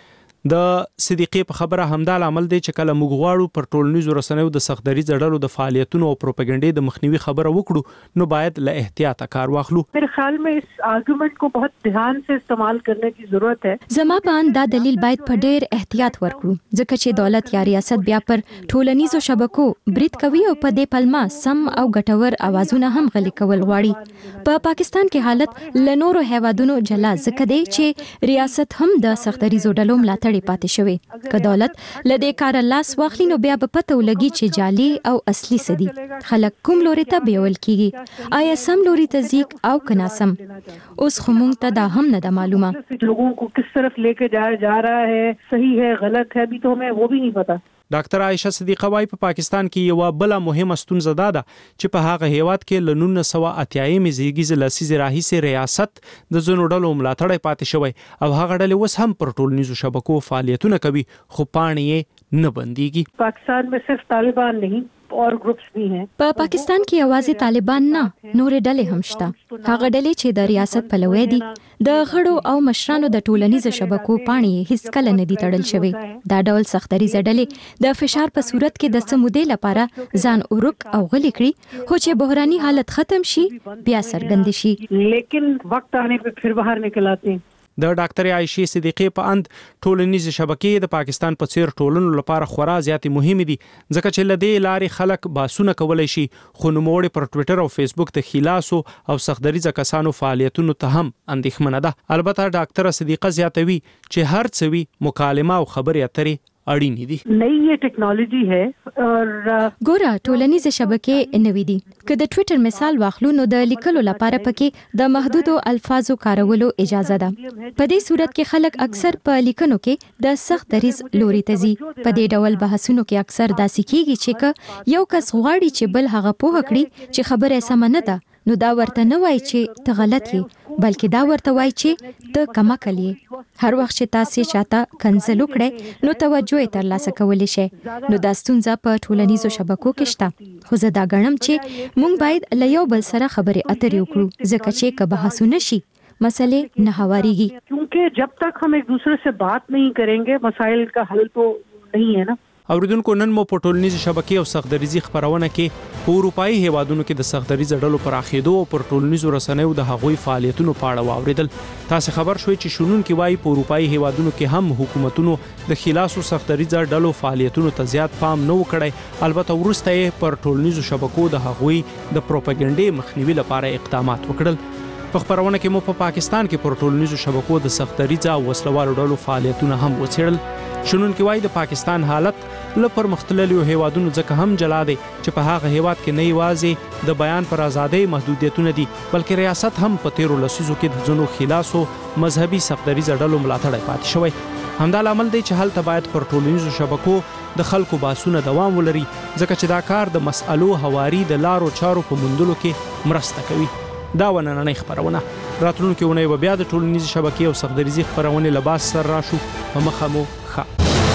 د صدیقې په خبره همدا عمل دی چې کله موږ غواړو پر ټولنیزو رسنیو د سختدري ډلو د فعالیتونو او پروپاګاندا د مخنیوي خبره وکړو نو باید له احتیاط کار واخلو. मेरे ख्याल में इस आर्गुमेंट को बहुत ध्यान से इस्तेमाल करने की जरूरत है. زما باندې دا دلیل باید په ډېر احتیاط ورکړو ځکه چې دولت یا ریاست بیا پر ټولنیزو شبکو برید کوي او په دې پلمه سم او ګټور اوازونه هم غلي کول غواړي. په پاکستان کې حالت له نورو هیوادونو جلا ځکه دی چې ریاست هم د سختدریزو ډلو ملاتړ پاتې شوی. که دولت له دې کار لاس واخلي نو بیا به پته ولګي چې جعلي او اصلي سدي خلک کوم لوري ته بیول کیږي، آیا سم لوري ته ځي او کنا سم. اوس خو مونږ ته دا هم نه ده معلومه. लोगों को किस तरफ लेके जाया जा रहा है, सही है गलत है, अभी तो हमें वो भी नहीं पता. ډاکټر عائشه صدیقه وايي په پاکستان کې یو بل مهمه ستونزه ده چې په هغه هیواد کې ل 1980 زیږیز لسیز راهیسه ریاست د زونو ډلو ملاتړ پاتې شوی او هغه ډلې وس هم پر ټولنیزو شبکو فعالیتونه کوي خو پاڼې نه بنديږي. पाकिस्तान में सिर्फ तालिबान नहीं और ग्रुप्स भी हैं. په پاکستان کې یوازې طالبان نه نورې ډلې هم شته. هغه ډلې چې د ریاست پلوي دي د غړو او مشرانو د ټولنیزو شبکو پاڼې هیڅ کله نه دي تړل شوی. دا ډول سختري ډلې د فشار په صورت کې د سمودې لپاره ځان اورک او غلي کړي خو چې بحراني حالت ختم شي بیا څرګند شي. लेकिन वक्त आने पे फिर बाहर निकल आते हैं. د ډاکټر عائشه صدیقې په اند ټولنیز شبکې د پاکستان په څیر ټولنو لپاره خورا زیاتې مهمه دي ځکه چې لدې لارې خلک باسونه کولای شي خو نوموړي پر ټوئیټر او فیسبوک د خلاصو او سختدریزه کسانو فعالیتونو ته هم اندېښمنه ده. البته ډاکټر صدیقه زیاتوي چې هر څه وی مکالمه او خبرې اترې اړین دي. نئی یہ ټیکنالوژي ہے اور ګوره ټولنیزه شبکې نوې دي. که د ټوئیټر مثال واخلو نو د لیکلو لپاره پکې د محدودو الفاظو کارولو اجازه ده. په دې صورت کې خلک اکثر په لیکنو کې د سخت دریز لوري ته ځي. په دې ډول بحثونو کې اکثر داسې کیږي چې یو کس غواړي چې بل هغه پوه کړي چې خبره سم نه ده نو دا ورته نه وای چې ته غلط یې بلکې دا ورته وای چې ته کم عقل یې. هر وخت چې تاسو چاته کنسل وکړئ نو توجه یې ترلاسه کولی شي. نو دا ستونزه په ټولنیزو شبکو کې شته خو زه دا ګڼم چې موږ باید له یو بل سره خبرې اترې وکړو ځکه چې که بحثونه شي مسئلې نه هواریږي. क्योंकि जब तक हम एक दूसरे से बात नहीं करेंगे मसाइल का हल तो नहीं है ना. اوریدونکو نن مو په ټولنیزو شبکې او سختدریزي خبرونه کې په اروپאי هیوادونو کې د سختدریزو ډلو پر اخیدو او پر ټولنیزو رسنیو د هغوی فعالیتونو په اړه واوریدل. تاسو خبر شوي چې شنونکو وايي په اروپאי هیوادونو کې هم حکومتونو د خلاصو سختدریزو ډلو فعالیتونو ته زیات پام نه وکړي. البته وروسته یې پر ټولنیزو شبکو د هغوی د پروپاګاندا مخنیوي لپاره اقدامات وکړل. په خبرونه کې مو په پاکستان کې پر ټولنیزو شبکو د سختدریزو او وسلوالو ډلو فعالیتونه هم وڅېړل. شنونکو وايي د پاکستان حالت له پرمختللو هیوادونو ځکه هم جلا دی چې په هغه هیواد کې نه یوازې د بیان پر ازادۍ محدودیتونه دي بلکې ریاست هم په تیرو لسیزو کې د ځینو خلاصو مذهبي سختدریزو ډلو ملاتړ پاتې شوی. همدا لامل دی چې هلته باید پر ټولنیزو شبکو د خلکو باسونه دوام ولري ځکه چې دا کار د مسألو هواري د لارو چارو په موندلو کې مرسته کوي. دا ونننۍ خبرونه راتلونکي اونۍ به بیا د ټولنیزو شبکې او سختدریزي خبرونه لباس سره راشو په مخه مو ښه.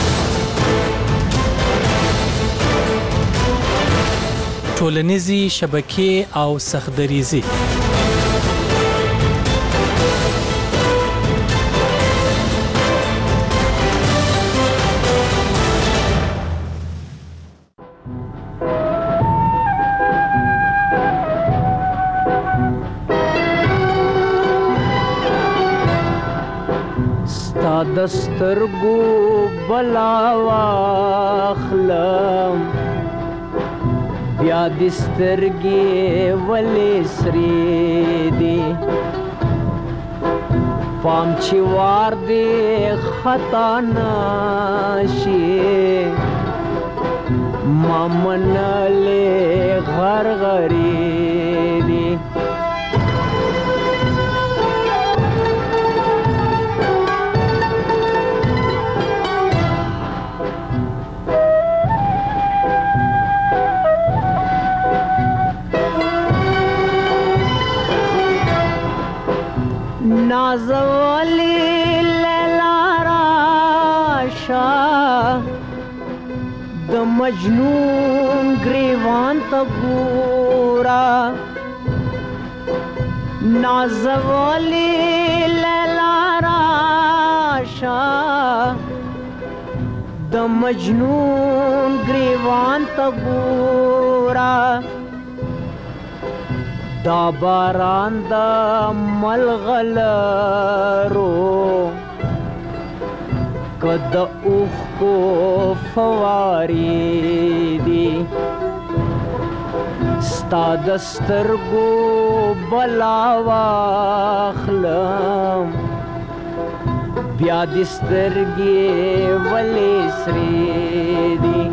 ټولنیزي شبکې او سختدریزي دسترګو بلا واخلم بیا دسترګې ولې سرې دي پام چې وار دې خطا نشي ما منلې غرغرې دي نازولی لیلا راشا د مجنون گریوان تا گورا نازولی لیلا راشا د مجنون گریوان ته ګورا دا باران د ملغلرو کد اوخ کو فواری دی ستا دسترگو بلاواخلم بیا دسترگی ولی سری دی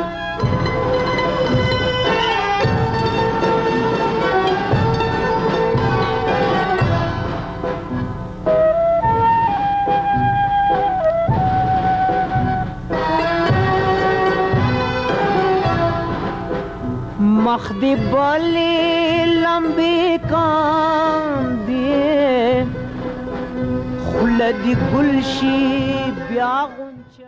مخ دی بلی لمبی کاندی خلدی گلشی بیا